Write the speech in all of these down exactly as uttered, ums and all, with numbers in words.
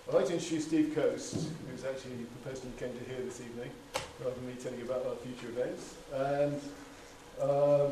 I'd like to introduce Steve Coast, who's actually the person you came to hear this evening, rather than me telling you about our future events. And um,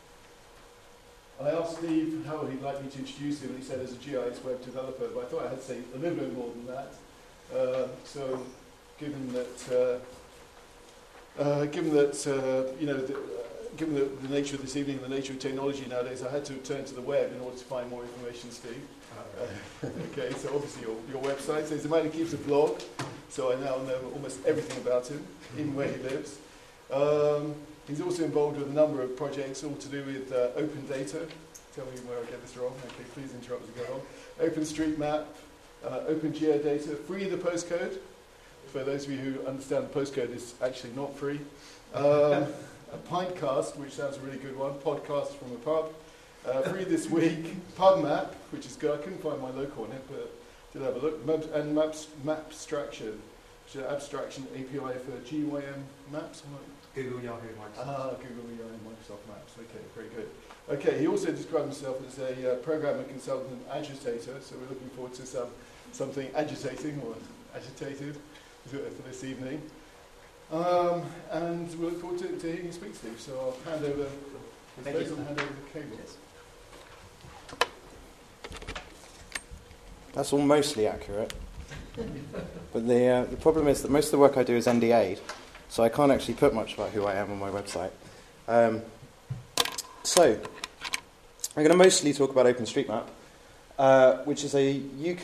I asked Steve how he'd like me to introduce him, and he said as a G I S web developer, but I thought I had to say a little bit more than that. Uh, so, given that, uh, uh, given that, uh, you know, the, uh, given the, the nature of this evening and the nature of technology nowadays, I had to turn to the web in order to find more information, Steve. Uh, okay, so obviously your, your website. So he's a man who keeps a blog, so I now know almost everything about him, even where he lives. Um, he's also involved with a number of projects, all to do with uh, open data. Tell me where I get this wrong. Okay, please interrupt as we go on. OpenStreetMap, uh, Open Geodata, free the postcode. For those of you who understand the postcode, it's actually not free. Um, a Pintcast, which sounds a really good one. Podcast from a pub. Uh, free this week, PubMap, which is good. I couldn't find my local on it, but did have a look. Map, and Maps, Mapstraction, which is an abstraction A P I for G Y M Maps. Google, Yahoo, Microsoft. Ah, Google, Yahoo, Microsoft Maps. Okay, very good. Okay, he also described himself as a uh, programmer, consultant, and agitator. So we're looking forward to some something agitating or agitated for this evening. Um, and we look forward to, to hearing you speak, Steve. So I'll hand over. Thank you. And hand over the cable. Yes. That's all mostly accurate. But the, uh, the problem is that most of the work I do is N D A'd, so I can't actually put much about who I am on my website. Um, so, I'm going to mostly talk about OpenStreetMap, uh, which is a U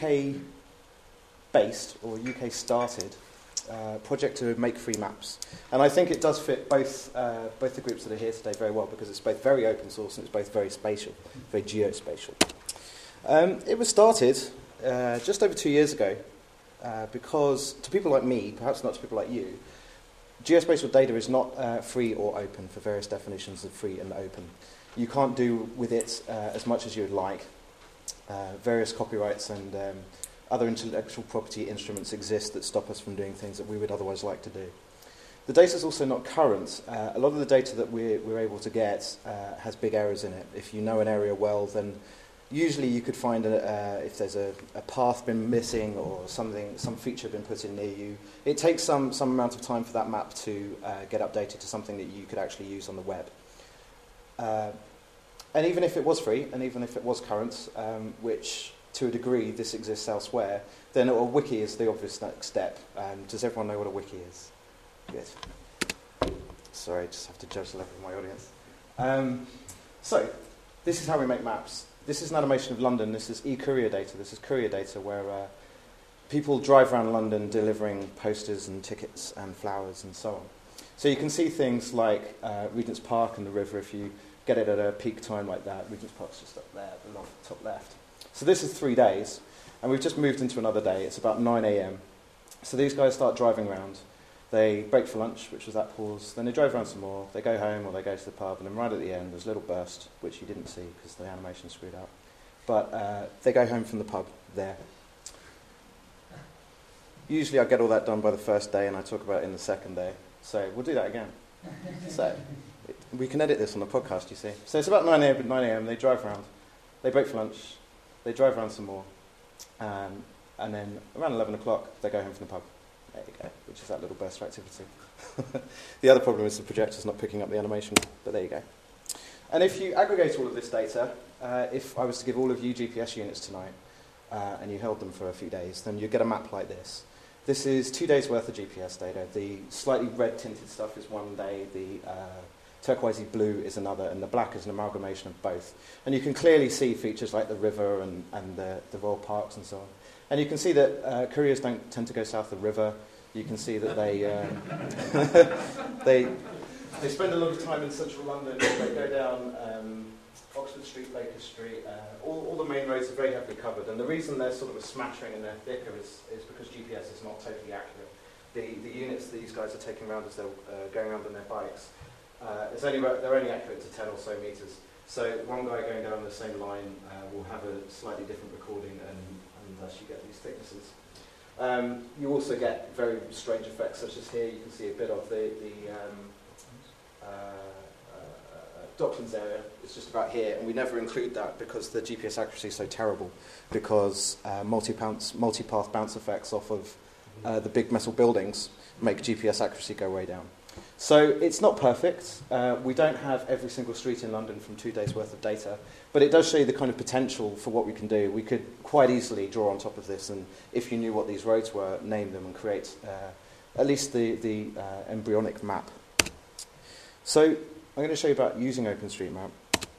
K-based, or U K-started, uh, project to make free maps. And I think it does fit both, uh, both the groups that are here today very well, because it's both very open source and it's both very spatial, very geospatial. Um, it was started uh, just over two years ago, uh, because to people like me, perhaps not to people like you, geospatial data is not uh, free or open for various definitions of free and open. You can't do with it uh, as much as you would like. Uh, various copyrights and um, other intellectual property instruments exist that stop us from doing things that we would otherwise like to do. The data is also not current. Uh, a lot of the data that we're, we're able to get uh, has big errors in it. If you know an area well, then usually you could find a, uh, if there's a, a path been missing or something, some feature been put in near you. It takes some, some amount of time for that map to uh, get updated to something that you could actually use on the web. Uh, and even if it was free, and even if it was current, um, which to a degree this exists elsewhere, then a wiki is the obvious next step. Um, does everyone know what a wiki is? Yes. Sorry, I just have to judge the level of my audience. Um, so, this is how we make maps. This is an animation of London. This is e-courier data. This is courier data where uh, people drive around London delivering posters and tickets and flowers and so on. So you can see things like uh, Regent's Park and the river if you get it at a peak time like that. Regent's Park's just up there at the top left. So this is three days, and we've just moved into another day. It's about nine a m. So these guys start driving around. They break for lunch, which was that pause. Then they drive around some more. They go home or they go to the pub. And then right at the end, there's a little burst, which you didn't see because the animation screwed up. But uh, they go home from the pub there. Usually I get all that done by the first day and I talk about it in the second day. So we'll do that again. So it, we can edit this on the podcast, you see. So it's about nine a m. They drive around. They break for lunch. They drive around some more. Um, and then around eleven o'clock, they go home from the pub. There you go, which is that little burst of activity. The other problem is the projector's not picking up the animation, but there you go. And if you aggregate all of this data, uh, if I was to give all of you G P S units tonight, uh, and you held them for a few days, then you'd get a map like this. This is two days' worth of G P S data. The slightly red-tinted stuff is one day, the uh, turquoisey blue is another, and the black is an amalgamation of both. And you can clearly see features like the river and, and the, the royal parks and so on. And you can see that uh, couriers don't tend to go south of the river. You can see that they um, they they spend a lot of time in central London. They go down um, Oxford Street, Baker Street. Uh, all, all the main roads are very heavily covered. And the reason they're sort of a smattering and they're thicker is, is because G P S is not totally accurate. The the units these guys are taking around as they're uh, going around on their bikes, uh, it's only they're only accurate to ten or so meters. So one guy going down the same line uh, will have a slightly different recording, and, and thus you get these thicknesses. Um, you also get very strange effects, such as here you can see a bit of the, the um, uh, uh, Docklands area. It's just about here, and we never include that because the G P S accuracy is so terrible, because uh, multi-bounce, multi-path bounce effects off of uh, the big metal buildings make G P S accuracy go way down. So it's not perfect. Uh, we don't have every single street in London from two days' worth of data, but it does show you the kind of potential for what we can do. We could quite easily draw on top of this, and if you knew what these roads were, name them and create uh, at least the, the uh, embryonic map. So I'm going to show you about using OpenStreetMap.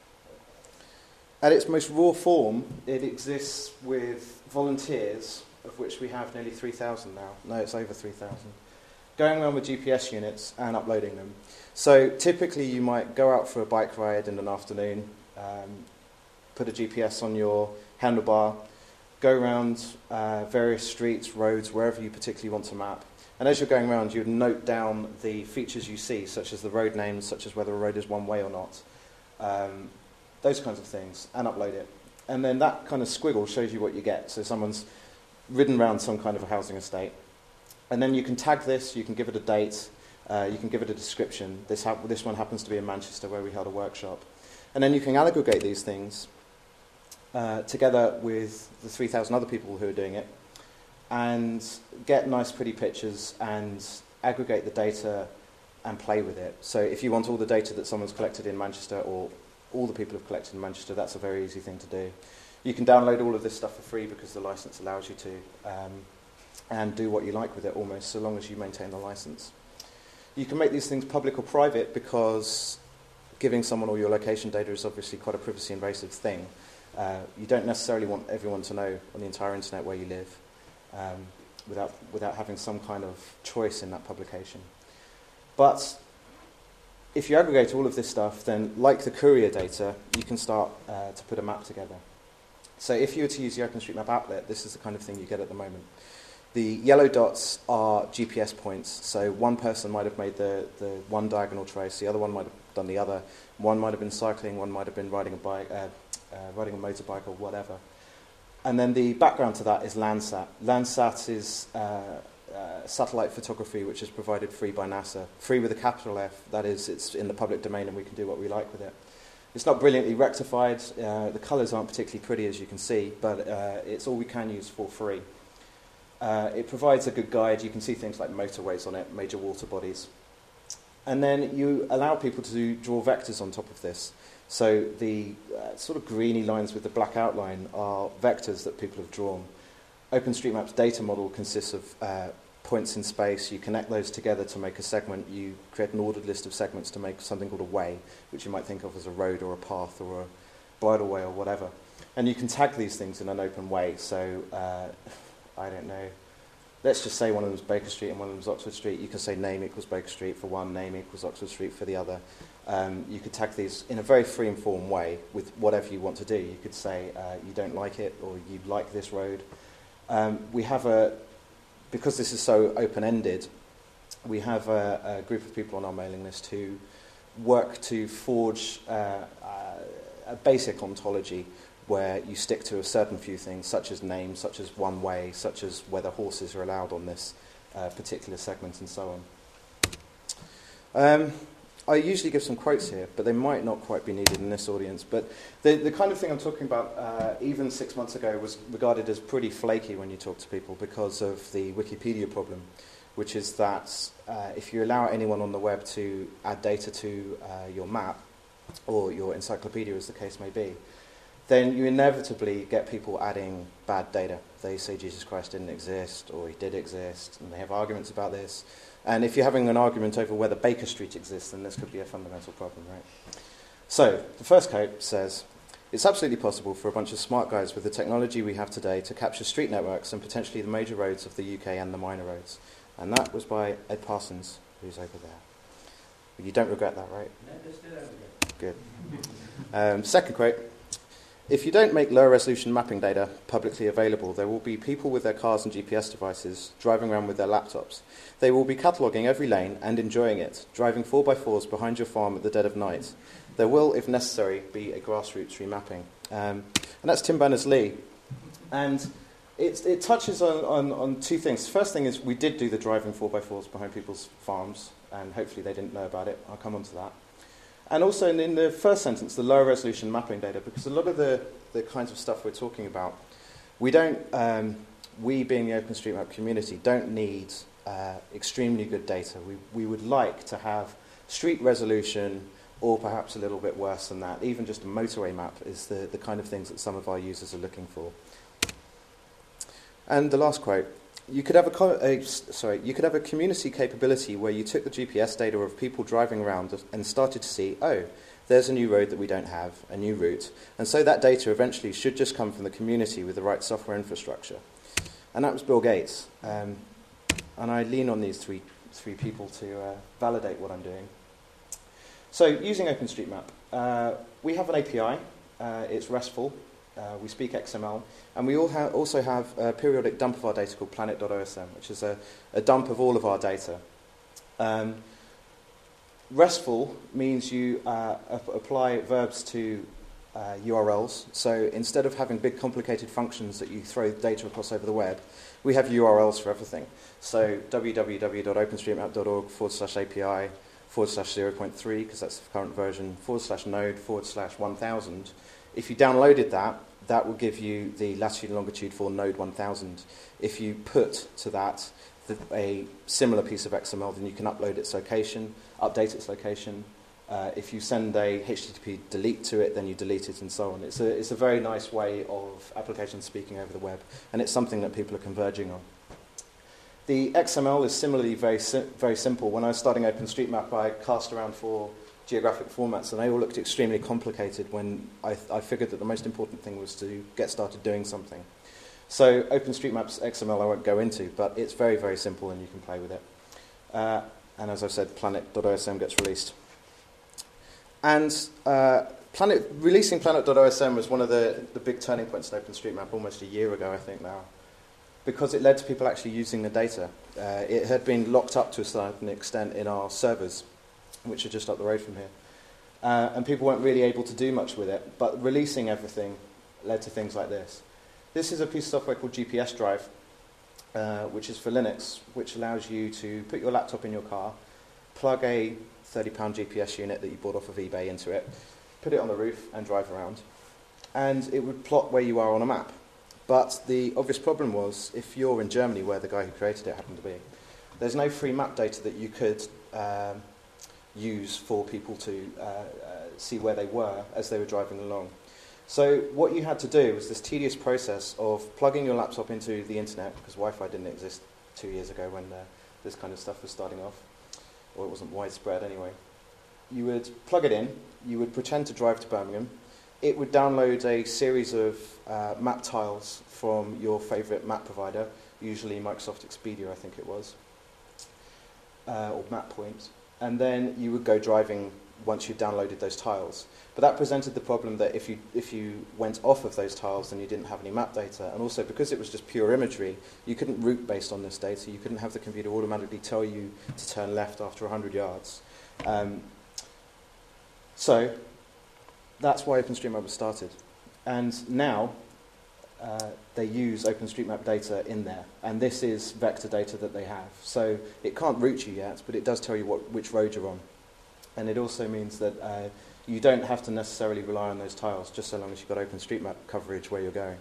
At its most raw form, it exists with volunteers, of which we have nearly three thousand now. No, it's over three thousand. Going around with G P S units and uploading them. So typically you might go out for a bike ride in an afternoon, um, put a G P S on your handlebar, go around uh, various streets, roads, wherever you particularly want to map. And as you're going around, you would note down the features you see, such as the road names, such as whether a road is one way or not, um, those kinds of things, and upload it. And then that kind of squiggle shows you what you get. So someone's ridden around some kind of a housing estate. And then you can tag this, you can give it a date, uh, you can give it a description. This, ha- this one happens to be in Manchester where we held a workshop. And then you can aggregate these things uh, together with the three thousand other people who are doing it and get nice pretty pictures and aggregate the data and play with it. So if you want all the data that someone's collected in Manchester or all the people have collected in Manchester, that's a very easy thing to do. You can download all of this stuff for free because the license allows you to. Um, and do what you like with it almost, so long as you maintain the license. You can make these things public or private because giving someone all your location data is obviously quite a privacy invasive thing. Uh, you don't necessarily want everyone to know on the entire internet where you live um, without, without having some kind of choice in that publication. But if you aggregate all of this stuff, then like the courier data, you can start uh, to put a map together. So if you were to use the OpenStreetMap applet, this is the kind of thing you get at the moment. The yellow dots are G P S points, so one person might have made the, the one diagonal trace, the other one might have done the other, one might have been cycling, one might have been riding a bike, uh, uh, riding a motorbike or whatever. And then the background to that is Landsat. Landsat is uh, uh, satellite photography which is provided free by NASA. Free with a capital F, that is, it's in the public domain and we can do what we like with it. It's not brilliantly rectified, uh, the colours aren't particularly pretty as you can see, but uh, it's all we can use for free. Uh, it provides a good guide. You can see things like motorways on it, major water bodies. And then you allow people to draw vectors on top of this. So the uh, sort of greeny lines with the black outline are vectors that people have drawn. OpenStreetMap's data model consists of uh, points in space. You connect those together to make a segment. You create an ordered list of segments to make something called a way, which you might think of as a road or a path or a bridleway or whatever. And you can tag these things in an open way. So uh, I don't know, let's just say one of them is Baker Street and one of them is Oxford Street. You can say name equals Baker Street for one, name equals Oxford Street for the other. Um, you could tag these in a very free and form way with whatever you want to do. You could say uh, you don't like it or you like this road. Um, we have a, because this is so open-ended, we have a, a group of people on our mailing list who work to forge uh, uh, a basic ontology where you stick to a certain few things, such as names, such as one way, such as whether horses are allowed on this uh, particular segment, and so on. Um, I usually give some quotes here, but they might not quite be needed in this audience. But the, the kind of thing I'm talking about, uh, even six months ago, was regarded as pretty flaky when you talk to people because of the Wikipedia problem, which is that uh, if you allow anyone on the web to add data to uh, your map, or your encyclopedia, as the case may be, then you inevitably get people adding bad data. They say Jesus Christ didn't exist, or he did exist, and they have arguments about this. And if you're having an argument over whether Baker Street exists, then this could be a fundamental problem, right? So, the first quote says, "It's absolutely possible for a bunch of smart guys with the technology we have today to capture street networks and potentially the major roads of the U K and the minor roads." And that was by Ed Parsons, who's over there. You don't regret that, right? No, they're still over Good. there. Um, second quote. "If you don't make low-resolution mapping data publicly available, there will be people with their cars and G P S devices driving around with their laptops. They will be cataloguing every lane and enjoying it, driving four by fours behind your farm at the dead of night. There will, if necessary, be a grassroots remapping." Um, and that's Tim Berners-Lee. And it, it touches on, on, on two things. The first thing is we did do the driving four by fours behind people's farms, and hopefully they didn't know about it. I'll come on to that. And also in, in the first sentence, the lower resolution mapping data, because a lot of the, the kinds of stuff we're talking about, we don't, um, we being the OpenStreetMap community, don't need uh, extremely good data. We, we would like to have street resolution, or perhaps a little bit worse than that. Even just a motorway map is the, the kind of things that some of our users are looking for. And the last quote, you could have a, co- a sorry, you could have a community capability where you took the G P S data of people driving around and started to see, oh, there's a new road that we don't have, a new route. And so that data eventually should just come from the community with the right software infrastructure. And that was Bill Gates. Um, and I lean on these three, three people to uh, validate what I'm doing. So using OpenStreetMap, uh, we have an A P I. Uh, it's RESTful. Uh, we speak X M L. And we all ha- also have a periodic dump of our data called planet dot O S M, which is a, a dump of all of our data. Um, RESTful means you uh, ap- apply verbs to uh, U R Ls. So instead of having big complicated functions that you throw data across over the web, we have U R Ls for everything. So www.openstreetmap.org forward slash API forward slash zero point three, because that's the current version, forward slash node forward slash one thousand. If you downloaded that, that will give you the latitude and longitude for node one thousand. If you put to that the, a similar piece of X M L, then you can upload its location, update its location. Uh, if you send a H T T P delete to it, then you delete it and so on. It's a, it's a very nice way of applications speaking over the web, and it's something that people are converging on. The X M L is similarly very, si- very simple. When I was starting OpenStreetMap, I cast around for geographic formats, and they all looked extremely complicated when I, th- I figured that the most important thing was to get started doing something. So OpenStreetMap's X M L I won't go into, but it's very, very simple and you can play with it. Uh, and as I've said, planet dot O S M gets released. And uh, planet, releasing planet dot O S M was one of the, the big turning points in OpenStreetMap almost a year ago, I think now, because it led to people actually using the data. Uh, it had been locked up to a certain extent in our servers, which are just up the road from here. Uh, and people weren't really able to do much with it, but releasing everything led to things like this. This is a piece of software called G P S Drive, uh, which is for Linux, which allows you to put your laptop in your car, plug a thirty pound G P S unit that you bought off of eBay into it, put it on the roof and drive around, and it would plot where you are on a map. But the obvious problem was, if you're in Germany, where the guy who created it happened to be, there's no free map data that you could um, use for people to uh, uh, see where they were as they were driving along. So what you had to do was this tedious process of plugging your laptop into the internet, because Wi-Fi didn't exist two years ago when uh, this kind of stuff was starting off, or it wasn't widespread anyway. You would plug it in, you would pretend to drive to Birmingham, it would download a series of uh, map tiles from your favourite map provider, usually Microsoft Expedia, I think it was, uh, or MapPoint, and then you would go driving once you downloaded those tiles. But that presented the problem that if you if you went off of those tiles, then you didn't have any map data, and also because it was just pure imagery, you couldn't route based on this data. You couldn't have the computer automatically tell you to turn left after one hundred yards. Um, so that's why OpenStreetMap was started. And now uh, they use OpenStreetMap data in there. And this is vector data that they have. So it can't route you yet, but it does tell you what, which road you're on. And it also means that uh, you don't have to necessarily rely on those tiles, just so long as you've got OpenStreetMap coverage where you're going.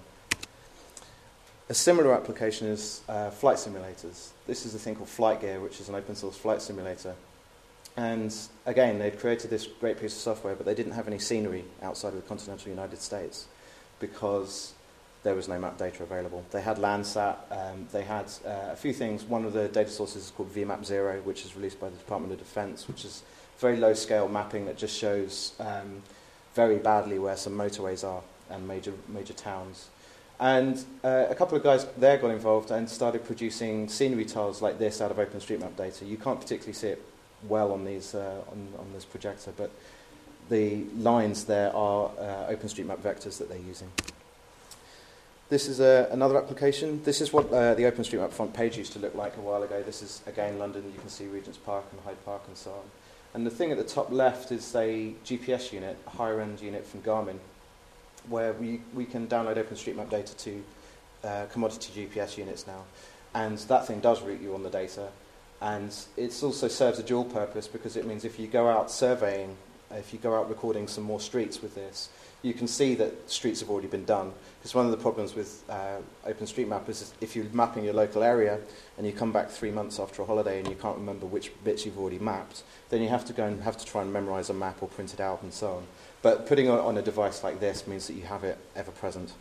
A similar application is uh, flight simulators. This is a thing called FlightGear, which is an open source flight simulator. And again, they'd created this great piece of software, but they didn't have any scenery outside of the continental United States because there was no map data available. They had Landsat, um, they had uh, a few things. One of the data sources is called V MAP Zero, which is released by the Department of Defense, which is very low-scale mapping that just shows um, very badly where some motorways are and major major towns. And uh, a couple of guys there got involved and started producing scenery tiles like this out of OpenStreetMap data. You can't particularly see it well on these uh, on, on this projector, but the lines there are uh, OpenStreetMap vectors that they're using. This is uh, another application. This is what uh, the OpenStreetMap front page used to look like a while ago. This is, again, London. You can see Regent's Park and Hyde Park and so on. And the thing at the top left is a G P S unit, a higher-end unit from Garmin, where we, we can download OpenStreetMap data to uh, commodity G P S units now. And that thing does route you on the data. And it also serves a dual purpose, because it means if you go out surveying if you go out recording some more streets with this, you can see that streets have already been done. Because one of the problems with uh, OpenStreetMap is if you're mapping your local area and you come back three months after a holiday and you can't remember which bits you've already mapped, then you have to go and have to try and memorize a map or print it out and so on. But putting it on a device like this means that you have it ever present.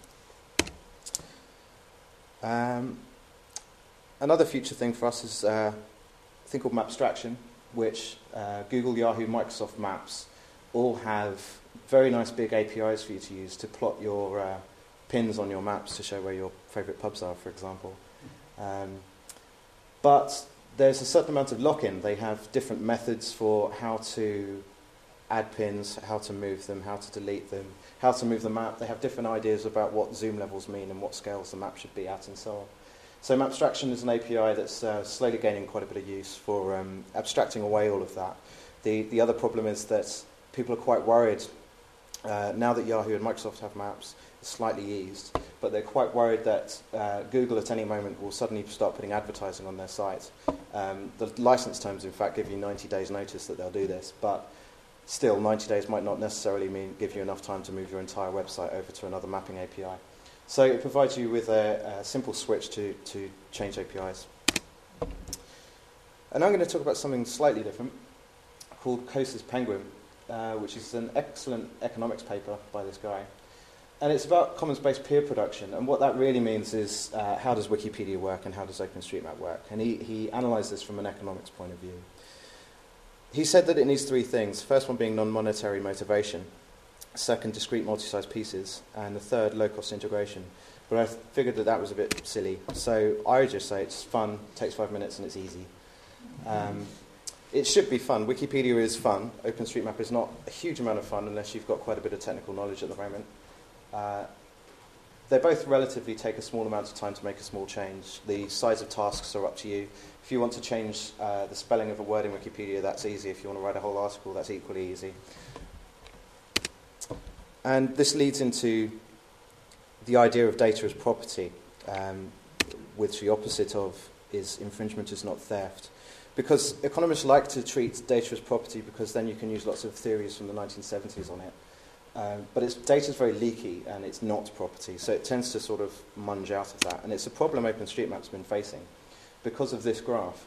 Um, another future thing for us is uh, a thing called Mapstraction, which uh, Google, Yahoo, Microsoft Maps all have very nice big A P Is for you to use to plot your uh, pins on your maps to show where your favourite pubs are, for example. Um, but there's a certain amount of lock-in. They have different methods for how to add pins, how to move them, how to delete them, how to move the map. They have different ideas about what zoom levels mean and what scales the map should be at and so on. So Mapstraction is an A P I that's uh, slowly gaining quite a bit of use for um, abstracting away all of that. The, the other problem is that people are quite worried, uh, now that Yahoo and Microsoft have maps, it's slightly eased, but they're quite worried that uh, Google at any moment will suddenly start putting advertising on their site. Um, the license terms, in fact, give you ninety days notice that they'll do this, but still, ninety days might not necessarily mean give you enough time to move your entire website over to another mapping A P I. So it provides you with a, a simple switch to, to change A P Is. And I'm going to talk about something slightly different called Coase's Penguin, uh, which is an excellent economics paper by this guy. And it's about commons-based peer production. And what that really means is uh, how does Wikipedia work and how does OpenStreetMap work? And he, he analysed this from an economics point of view. He said that it needs three things. First one being non-monetary motivation. Second, discrete multi-size pieces. And the third, low-cost integration. But I figured that that was a bit silly. So I would just say it's fun, takes five minutes, and it's easy. Um, it should be fun. Wikipedia is fun. OpenStreetMap is not a huge amount of fun unless you've got quite a bit of technical knowledge at the moment. Uh, they both relatively take a small amount of time to make a small change. The size of tasks are up to you. If you want to change uh, the spelling of a word in Wikipedia, that's easy. If you want to write a whole article, that's equally easy. And this leads into the idea of data as property, um, which the opposite of is infringement is not theft. Because economists like to treat data as property because then you can use lots of theories from the nineteen seventies on it. Um, but it's, data is very leaky and it's not property, so it tends to sort of munge out of that. And it's a problem OpenStreetMap's been facing because of this graph.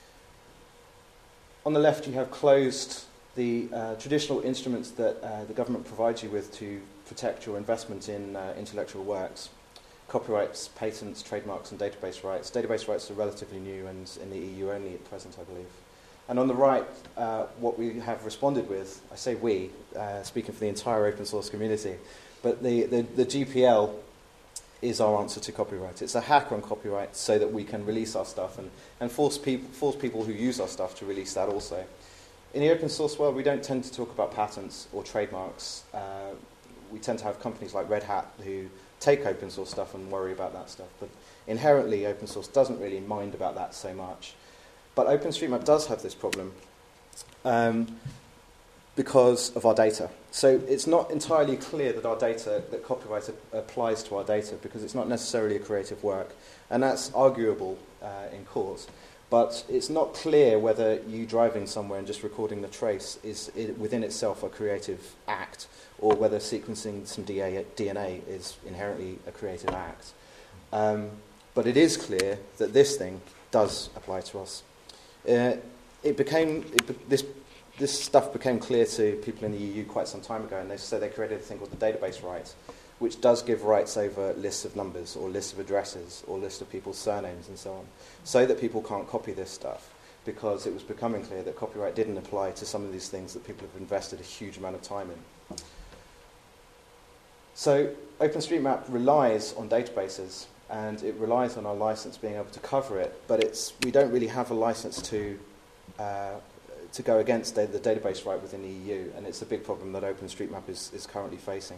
On the left, you have closed the uh, traditional instruments that uh, the government provides you with to protect your investment in uh, intellectual works. Copyrights, patents, trademarks, and database rights. Database rights are relatively new and in the E U only at present, I believe. And on the right, uh, what we have responded with, I say we, uh, speaking for the entire open source community, but the, the, the G P L is our answer to copyright. It's a hack on copyright so that we can release our stuff and, and force, peop force people who use our stuff to release that also. In the open source world, we don't tend to talk about patents or trademarks. Uh, we tend to have companies like Red Hat who take open source stuff and worry about that stuff. But inherently, open source doesn't really mind about that so much. But OpenStreetMap does have this problem um, because of our data. So it's not entirely clear that our data, that copyright a- applies to our data because it's not necessarily a creative work. And that's arguable uh, in court. But it's not clear whether you driving somewhere and just recording the trace is it, within itself a creative act or whether sequencing some D N A is inherently a creative act. Um, but it is clear that this thing does apply to us. Uh, it became it be, this this stuff became clear to people in the E U quite some time ago, and they so they created a thing called the database right, which does give rights over lists of numbers or lists of addresses or lists of people's surnames and so on, so that people can't copy this stuff, because it was becoming clear that copyright didn't apply to some of these things that people have invested a huge amount of time in. So OpenStreetMap relies on databases, and it relies on our license being able to cover it, but it's we don't really have a license to uh, to go against the, the database right within the E U, and it's a big problem that OpenStreetMap is, is currently facing.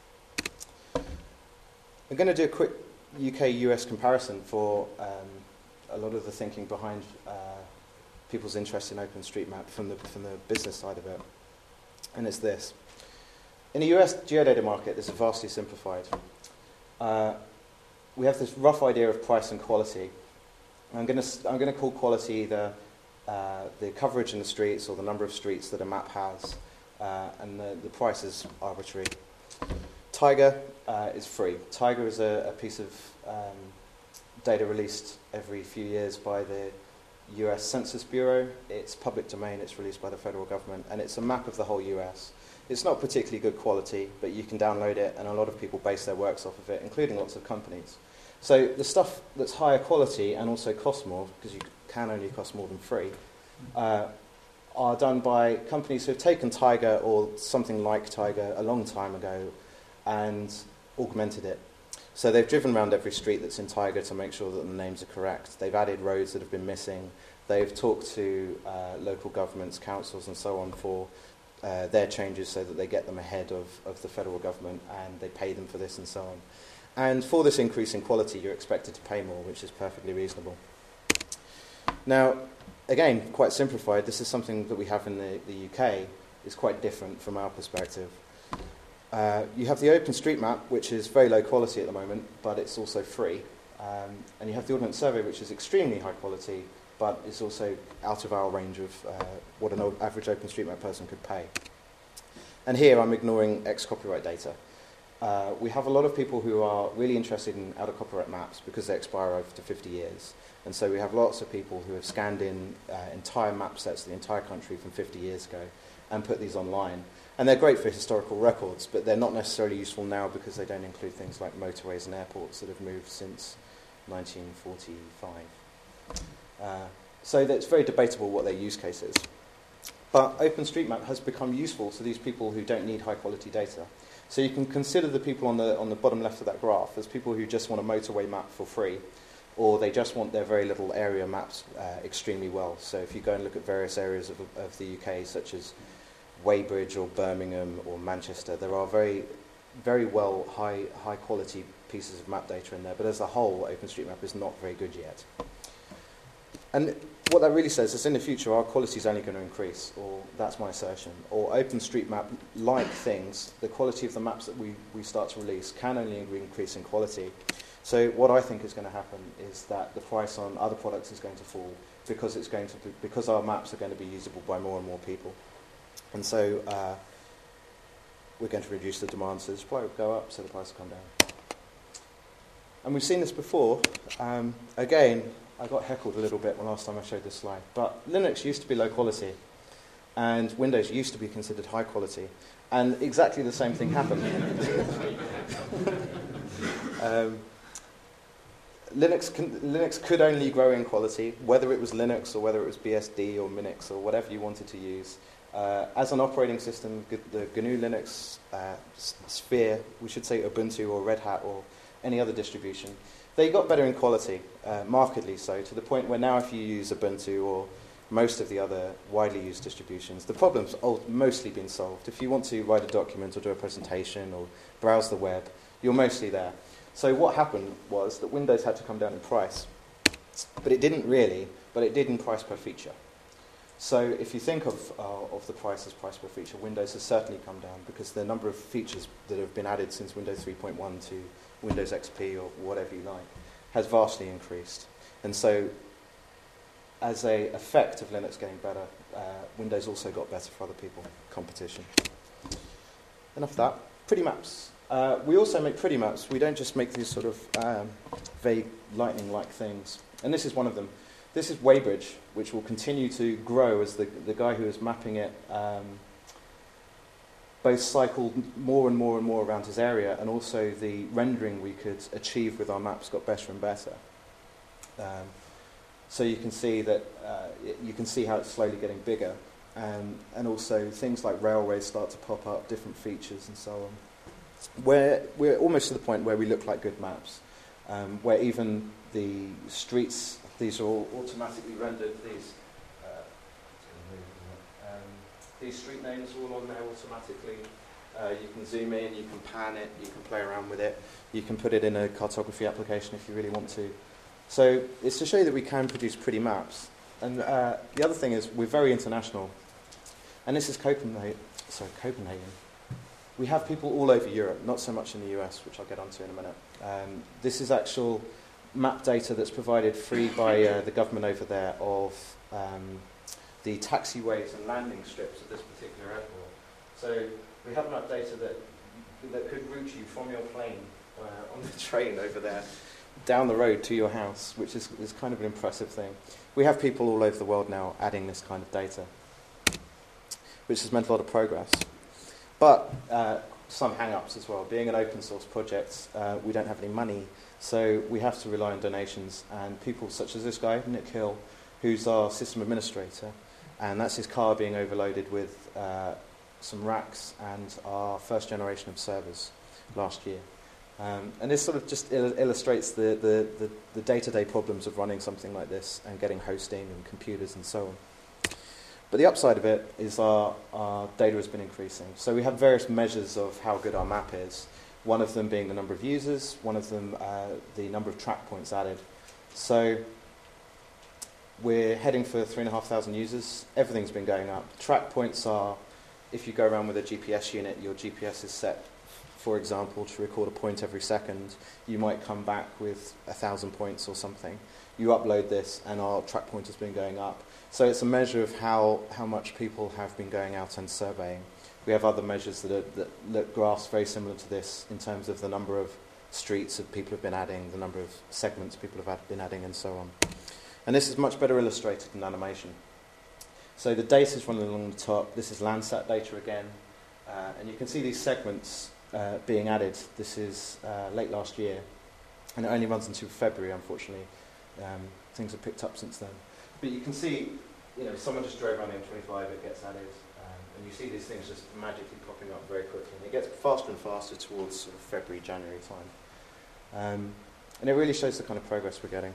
I'm going to do a quick U K U S comparison for um, a lot of the thinking behind uh, people's interest in OpenStreetMap from the, from the business side of it, and it's this. In the U S geodata market, this is vastly simplified. Uh, we have this rough idea of price and quality. I'm going to I'm going to call quality either uh, the coverage in the streets or the number of streets that a map has, uh, and the, the price is arbitrary. Tiger uh, is free. Tiger is a, a piece of um, data released every few years by the U S Census Bureau. It's public domain, it's released by the federal government, and it's a map of the whole U S. It's not particularly good quality, but you can download it, and a lot of people base their works off of it, including lots of companies. So the stuff that's higher quality and also costs more, because you can only cost more than free, uh, are done by companies who have taken Tiger or something like Tiger a long time ago and augmented it. So they've driven around every street that's in Tiger to make sure that the names are correct. They've added roads that have been missing. They've talked to uh, local governments, councils and so on for uh, their changes so that they get them ahead of, of the federal government, and they pay them for this and so on. And for this increase in quality, you're expected to pay more, which is perfectly reasonable. Now, again, quite simplified, this is something that we have in the, the U K. It's quite different from our perspective. Uh, you have the OpenStreetMap, which is very low quality at the moment, but it's also free. Um, and you have the Ordnance Survey, which is extremely high quality, but is also out of our range of uh, what an average OpenStreetMap person could pay. And here I'm ignoring ex-copyright data. Uh, we have a lot of people who are really interested in out-of-copyright maps because they expire after fifty years. And so we have lots of people who have scanned in uh, entire map sets, the entire country from fifty years ago, and put these online. And they're great for historical records, but they're not necessarily useful now because they don't include things like motorways and airports that have moved since nineteen forty-five. Uh, so it's very debatable what their use case is. But OpenStreetMap has become useful to these people who don't need high-quality data. So you can consider the people on the, on the bottom left of that graph as people who just want a motorway map for free, or they just want their very little area mapped uh, extremely well. So if you go and look at various areas of, of the U K, such as Weybridge or Birmingham or Manchester, there are very, very well high, high quality pieces of map data in there, but as a whole, OpenStreetMap is not very good yet. And what that really says is in the future, our quality is only going to increase, or that's my assertion. Or OpenStreetMap-like things, the quality of the maps that we, we start to release can only increase in quality. So what I think is going to happen is that the price on other products is going to fall because it's going to be, because our maps are going to be usable by more and more people. And so uh, we're going to reduce the demand, so the supply will go up, so the price will come down. And we've seen this before. Um, again, I got heckled a little bit when last time I showed this slide, but Linux used to be low quality, and Windows used to be considered high quality, and exactly the same thing happened. um, Linux, can, Linux could only grow in quality, whether it was Linux or whether it was B S D or Minix or whatever you wanted to use. Uh, as an operating system, the G N U Linux uh, sphere, we should say Ubuntu or Red Hat or any other distribution, they got better in quality, uh, markedly so, to the point where now if you use Ubuntu or most of the other widely used distributions, the problem's mostly been solved. If you want to write a document or do a presentation or browse the web, you're mostly there. So what happened was that Windows had to come down in price. But it didn't really, but it did in price per feature. So if you think of, uh, of the price as price per feature, Windows has certainly come down because the number of features that have been added since Windows three point one to Windows X P or whatever you like has vastly increased. And so as a effect of Linux getting better, uh, Windows also got better for other people, competition. Enough of that. Pretty maps. Uh, we also make pretty maps. We don't just make these sort of um, vague lightning-like things. And this is one of them. This is Weybridge, which will continue to grow as the, the guy who is mapping it um, both cycled more and more and more around his area, and also the rendering we could achieve with our maps got better and better. Um, so you can see that uh, it, you can see how it's slowly getting bigger, and and also things like railways start to pop up, different features and so on. Where we're almost to the point where we look like good maps, um, where even the streets, these are all automatically rendered. These. Um, These street names are all on there automatically. Uh, you can zoom in, you can pan it, you can play around with it. You can put it in a cartography application if you really want to. So it's to show you that we can produce pretty maps. And uh, the other thing is we're very international. And this is Copenhagen. Sorry, Copenhagen. We have people all over Europe, not so much in the U S, which I'll get onto in a minute. Um, this is actual map data that's provided free by uh, the government over there of... Um, the taxiways and landing strips at this particular airport. So we have map data that that could route you from your plane uh, on the train over there down the road to your house, which is, is kind of an impressive thing. We have people all over the world now adding this kind of data, which has meant a lot of progress. But uh, some hang-ups as well. Being an open source project, uh, we don't have any money, so we have to rely on donations. And people such as this guy, Nick Hill, who's our system administrator, and that's his car being overloaded with uh, some racks and our first generation of servers last year. Um, and this sort of just il- illustrates the, the, the, the day-to-day problems of running something like this and getting hosting and computers and so on. But the upside of it is our, our data has been increasing. So we have various measures of how good our map is, one of them being the number of users, one of them uh, the number of track points added. So we're heading for three thousand five hundred users. Everything's been going up. Track points are, if you go around with a G P S unit, your G P S is set, for example, to record a point every second. You might come back with a thousand points or something. You upload this and our track point has been going up. So it's a measure of how, how much people have been going out and surveying. We have other measures that, are, that look graphs very similar to this in terms of the number of streets that people have been adding, the number of segments people have had, been adding, and so on. And this is much better illustrated in animation. So the data is running along the top. This is Landsat data again. Uh, and you can see these segments uh, being added. This is uh, late last year. And it only runs until February, unfortunately. Um, things have picked up since then. But you can see, you know, someone just drove around the M twenty-five, it gets added. Um, and you see these things just magically popping up very quickly. And it gets faster and faster towards sort of February, January time. Um, and it really shows the kind of progress we're getting.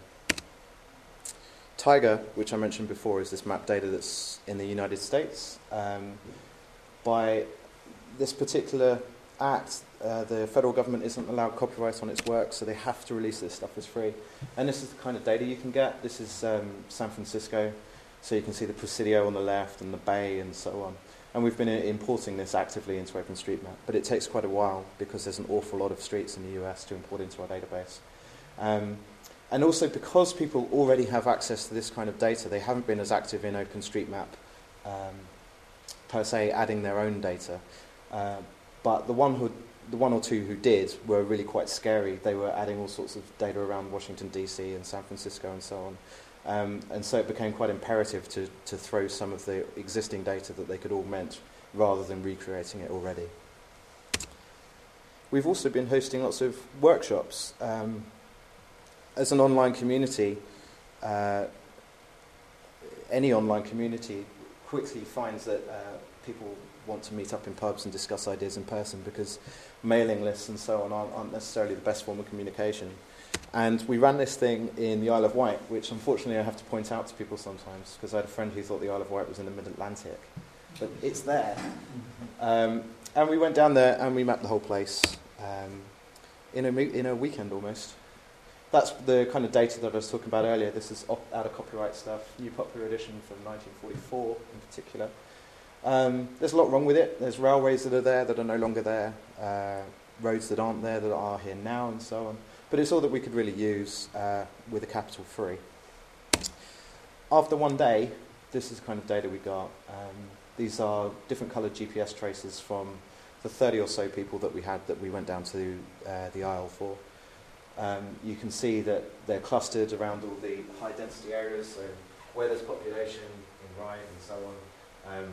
Tiger, which I mentioned before, is this map data that's in the United States. Um, by this particular act, uh, the federal government isn't allowed copyright on its work, so they have to release this stuff as free. And this is the kind of data you can get. This is um, San Francisco, so you can see the Presidio on the left and the Bay and so on. And we've been importing this actively into OpenStreetMap, but it takes quite a while because there's an awful lot of streets in the U S to import into our database. Um, And also because people already have access to this kind of data, they haven't been as active in OpenStreetMap um, per se, adding their own data. Uh, but the one who, the one or two who did were really quite scary. They were adding all sorts of data around Washington D C and San Francisco and so on. Um, and so it became quite imperative to, to throw some of the existing data that they could augment rather than recreating it already. We've also been hosting lots of workshops. Um, As an online community, uh, any online community quickly finds that uh, people want to meet up in pubs and discuss ideas in person because mailing lists and so on aren't, aren't necessarily the best form of communication. And we ran this thing in the Isle of Wight, which unfortunately I have to point out to people sometimes because I had a friend who thought the Isle of Wight was in the mid-Atlantic. But it's there. Um, and we went down there and we mapped the whole place um, in, a, in a weekend almost. That's the kind of data that I was talking about earlier. This is op- out of copyright stuff, new popular edition from nineteen forty-four in particular. Um, there's a lot wrong with it. There's railways that are there that are no longer there, uh, roads that aren't there that are here now, and so on. But it's all that we could really use uh, with a capital free. After one day, this is the kind of data we got. Um, these are different coloured G P S traces from the thirty or so people that we had that we went down to uh, the Isle for. Um, you can see that they're clustered around all the high density areas, so where there's population in Ryde and so on. Um,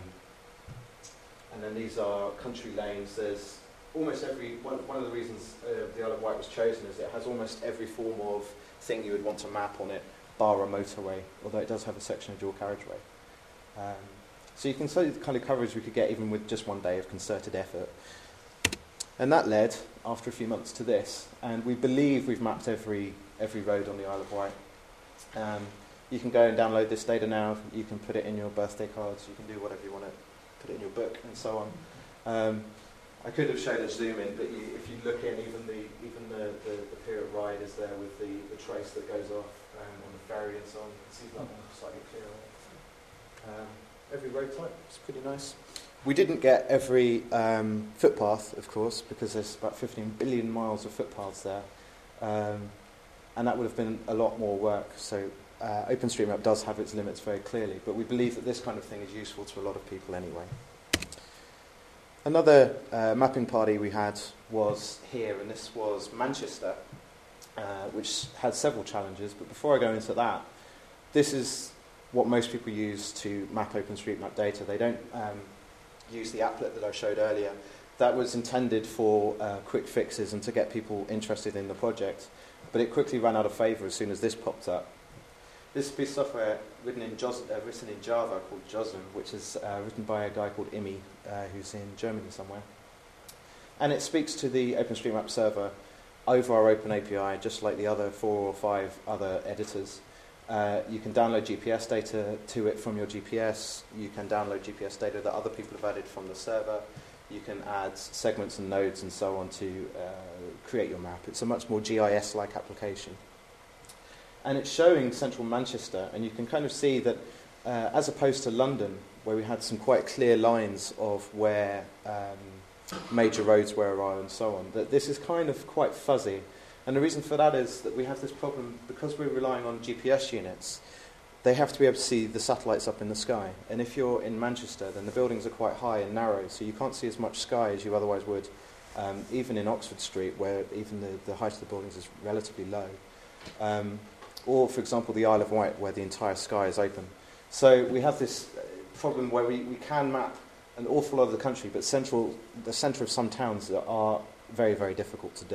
and then these are country lanes. There's almost every, one, one of the reasons uh, the Isle of Wight was chosen is it has almost every form of thing you would want to map on it, bar a motorway, although it does have a section of dual carriageway. Um, so you can see the kind of coverage we could get even with just one day of concerted effort. And that led, after a few months, to this. And we believe we've mapped every every road on the Isle of Wight. Um, you can go and download this data now. You can put it in your birthday cards. You can do whatever you want to put it in your book and so on. Um, I could have showed a zoom in, but you, if you look in, even the even the, the, the pier at Ryde is there with the, the trace that goes off um, on the ferry and so on. You can see that one slightly clearer. Um, every road type. It's pretty nice. We didn't get every um, footpath, of course, because there's about fifteen billion miles of footpaths there. Um, and that would have been a lot more work. So uh, OpenStreetMap does have its limits very clearly, but we believe that this kind of thing is useful to a lot of people anyway. Another uh, mapping party we had was here, and this was Manchester, uh, which had several challenges. But before I go into that, this is what most people use to map OpenStreetMap data. They don't um, use the applet that I showed earlier. That was intended for uh, quick fixes and to get people interested in the project, but it quickly ran out of favour as soon as this popped up. This is a piece of software written in, Jos- uh, written in Java called Joslin, which is uh, written by a guy called Imi, uh, who's in Germany somewhere. And it speaks to the OpenStreetMap server over our Open A P I, just like the other four or five other editors. Uh, you can download G P S data to it from your G P S. You can download G P S data that other people have added from the server. You can add segments and nodes and so on to uh, create your map. It's a much more G I S-like application. And it's showing central Manchester, and you can kind of see that uh, as opposed to London, where we had some quite clear lines of where um, major roads were and so on, that this is kind of quite fuzzy. And the reason for that is that we have this problem, because we're relying on G P S units, they have to be able to see the satellites up in the sky. And if you're in Manchester, then the buildings are quite high and narrow, so you can't see as much sky as you otherwise would, um, even in Oxford Street, where even the, the height of the buildings is relatively low. Um, or, for example, the Isle of Wight, where the entire sky is open. So we have this problem where we, we can map an awful lot of the country, but central, the centre of some towns are very, very difficult to do.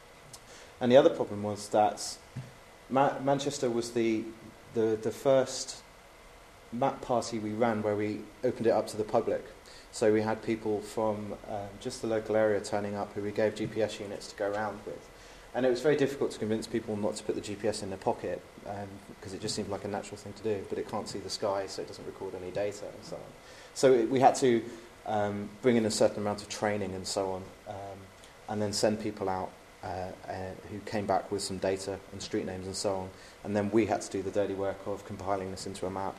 And the other problem was that Ma- Manchester was the, the the first map party we ran where we opened it up to the public. So we had people from um, just the local area turning up who we gave G P S units to go around with. And it was very difficult to convince people not to put the G P S in their pocket, because um, it just seemed like a natural thing to do, but it can't see the sky, so it doesn't record any data and so on. So it, we had to um, bring in a certain amount of training and so on, um, and then send people out uh, uh, who came back with some data and street names and so on, and then we had to do the dirty work of compiling this into a map.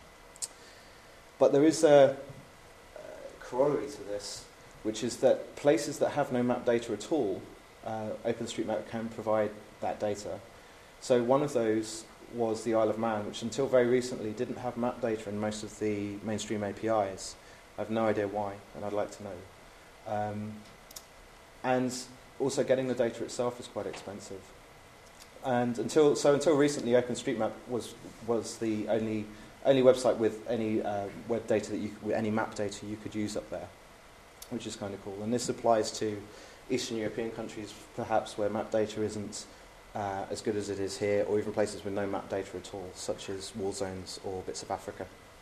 But there is a, a corollary to this, which is that places that have no map data at all, Uh, OpenStreetMap can provide that data. So one of those was the Isle of Man, which until very recently didn't have map data in most of the mainstream A P Is. I have no idea why, and I'd like to know. Um, and also getting the data itself is quite expensive. And until so until recently, OpenStreetMap was was the only only website with any uh, web data that you with any map data you could use up there, which is kind of cool. And this applies to Eastern European countries, perhaps, where map data isn't uh, as good as it is here, or even places with no map data at all, such as war zones or bits of Africa.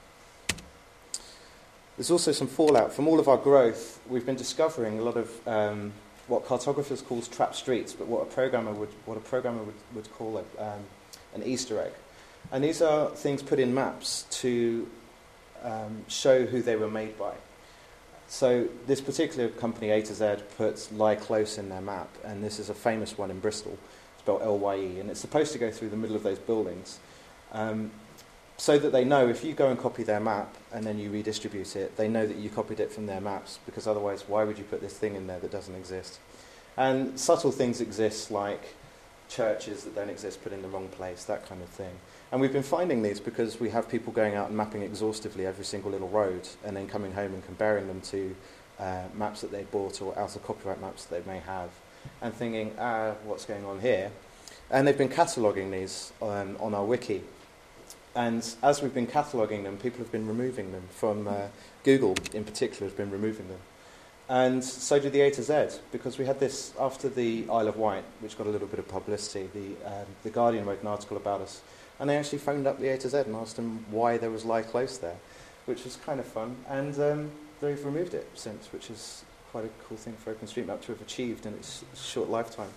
There's also some fallout. From all of our growth, we've been discovering a lot of um, what cartographers call trap streets, but what a programmer would, what a programmer would, would call a, um, an Easter egg. And these are things put in maps to um, show who they were made by. So this particular company, A to Z, puts Lie Close in their map, and this is a famous one in Bristol, spelled L Y E, and it's supposed to go through the middle of those buildings, um, so that they know if you go and copy their map and then you redistribute it, they know that you copied it from their maps, because otherwise why would you put this thing in there that doesn't exist? And subtle things exist, like churches that don't exist put in the wrong place, that kind of thing. And we've been finding these because we have people going out and mapping exhaustively every single little road and then coming home and comparing them to uh, maps that they bought or out of copyright maps that they may have and thinking, ah, what's going on here? And they've been cataloguing these um, on our wiki. And as we've been cataloguing them, people have been removing them from uh, Google, in particular, has been removing them. And so did the A to Z, because we had this after the Isle of Wight, which got a little bit of publicity. The, um, the Guardian wrote an article about us, and they actually phoned up the A to Z and asked them why there was Lie Close there, which was kind of fun. And um, they've removed it since, which is quite a cool thing for OpenStreetMap to have achieved in its short lifetime.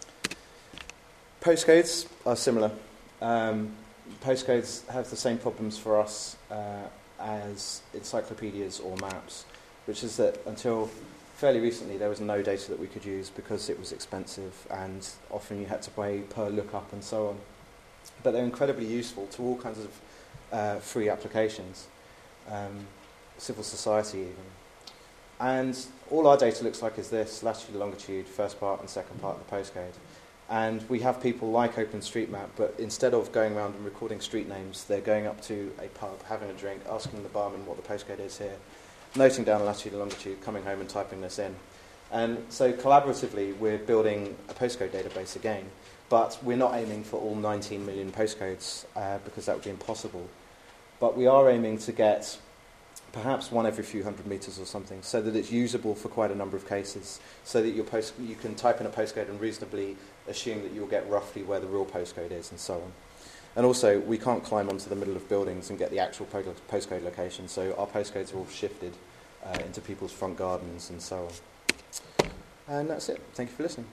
Postcodes are similar. Um, postcodes have the same problems for us uh, as encyclopedias or maps, which is that until fairly recently there was no data that we could use because it was expensive and often you had to pay per lookup and so on. But they're incredibly useful to all kinds of uh, free applications, um, civil society even. And all our data looks like is this: latitude, longitude, first part and second part of the postcode. And we have people like OpenStreetMap, but instead of going around and recording street names, they're going up to a pub, having a drink, asking the barman what the postcode is here, noting down latitude and longitude, coming home and typing this in. And so collaboratively, we're building a postcode database again, but we're not aiming for all nineteen million postcodes uh, because that would be impossible. But we are aiming to get perhaps one every few hundred meters or something, so that it's usable for quite a number of cases, so that your post you can type in a postcode and reasonably assume that you'll get roughly where the real postcode is, and so on. And also, we can't climb onto the middle of buildings and get the actual po- postcode location, so our postcodes are all shifted uh, into people's front gardens and so on. And that's it. Thank you for listening.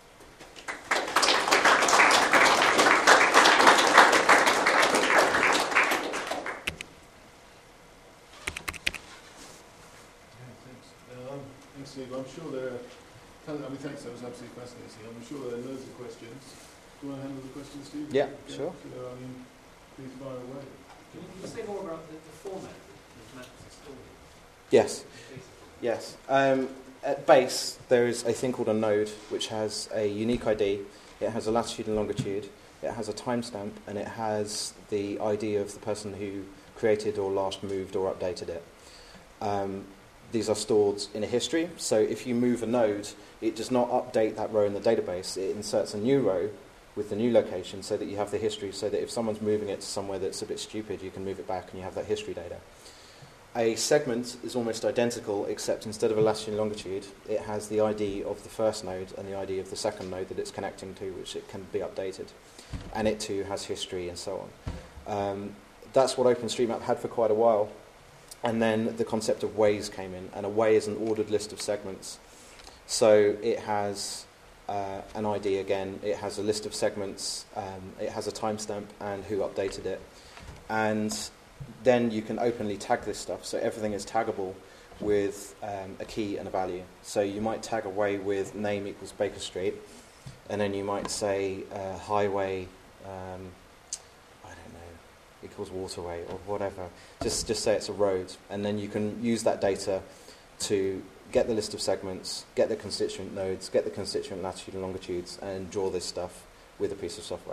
Thanks, Steve. I'm sure there are, I mean, thanks, that was absolutely fascinating. I'm sure there are loads of questions. Do you want to handle the questions, Steve? Yeah, yeah, sure. So, I mean, please fire away. Can you say more about the, the format that the maps are stored in? Yes, Basically. yes. Um, at base, there is a thing called a node, which has a unique I D. It has a latitude and longitude. It has a timestamp, and it has the I D of the person who created or last moved or updated it. Um, These are stored in a history, so if you move a node, it does not update that row in the database. It inserts a new row with the new location so that you have the history, so that if someone's moving it to somewhere that's a bit stupid, you can move it back and you have that history data. A segment is almost identical, except instead of a latitude and longitude, it has the I D of the first node and the I D of the second node that it's connecting to, which it can be updated. And it too has history and so on. Um, that's what OpenStreetMap had for quite a while. And then the concept of ways came in, and a way is an ordered list of segments. So it has uh, an I D again, it has a list of segments, um, it has a timestamp and who updated it. And then you can openly tag this stuff, so everything is taggable with um, a key and a value. So you might tag a way with name equals Baker Street, and then you might say uh, highway, um, equals waterway or whatever. Just just say it's a road, and then you can use that data to get the list of segments, get the constituent nodes, get the constituent latitude and longitudes, and draw this stuff with a piece of software.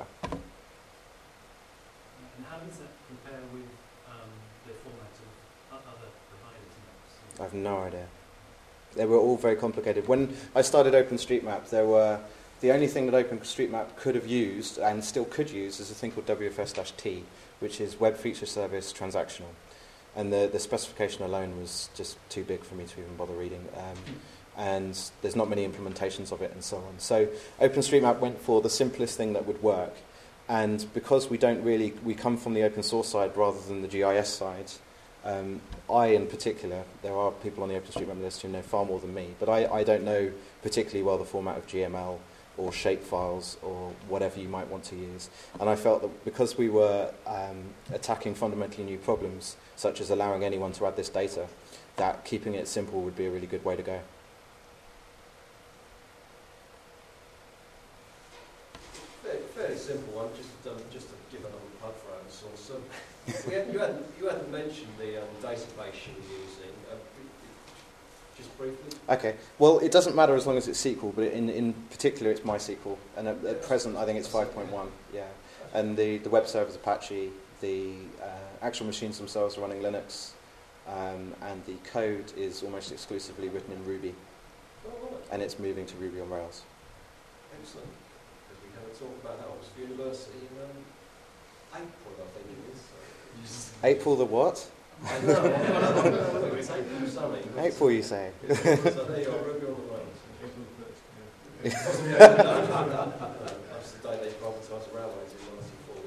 And how does that compare with um, the format of other providers' maps? I have no idea. They were all very complicated. When I started OpenStreetMap, there were the only thing that OpenStreetMap could have used and still could use is a thing called W F S T, which is Web Feature Service Transactional. And the, the specification alone was just too big for me to even bother reading. Um, and there's not many implementations of it and so on. So OpenStreetMap went for the simplest thing that would work. And because we don't really, we come from the open source side rather than the G I S side, um, I in particular, there are people on the OpenStreetMap list who know far more than me, but I, I don't know particularly well the format of G M L or shapefiles, or whatever you might want to use. And I felt that because we were um, attacking fundamentally new problems, such as allowing anyone to add this data, that keeping it simple would be a really good way to go. Fairly, fairly simple one, just um, just to give another plug for open source. Um, we had, you, hadn't, you hadn't mentioned the um, database you were using. Uh, Just briefly. Okay. Well, it doesn't matter as long as it's S Q L, but in in particular, it's MySQL, and at, at present, I think it's five point one. Yeah, and the the web server is Apache. The uh, actual machines themselves are running Linux, um, and the code is almost exclusively written in Ruby, Oh, right. and it's moving to Ruby on Rails. Excellent. Because we had a talk about that Oxford University in um, April, I think it is. So. April the what? I know. I know. It's April something. April, you say? So there you are, Ruby on the Rails. Yeah. That's the day they privatised the railways in ninety-four.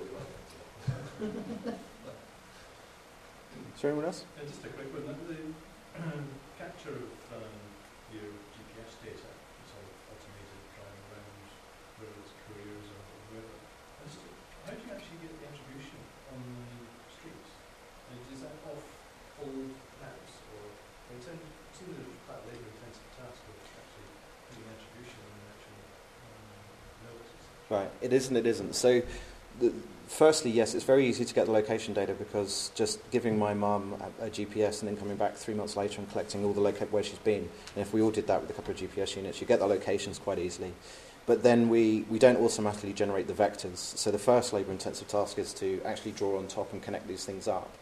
Is there anyone else? Uh, just a quick one. The um, capture of um, your G P S data, it's all automated driving around, whether it's couriers or whatever. How do you actually get the attribution on the streets? And is that off old maps, or it seems that it's quite a labour-intensive task of actually putting attribution on the actual um, nodes? Right, it is and it isn't. So, the, firstly, yes, it's very easy to get the location data because just giving my mum a, a G P S and then coming back three months later and collecting all the loca- where she's been, and if we all did that with a couple of G P S units, you get the locations quite easily. But then we, we don't automatically generate the vectors. So the first labour-intensive task is to actually draw on top and connect these things up.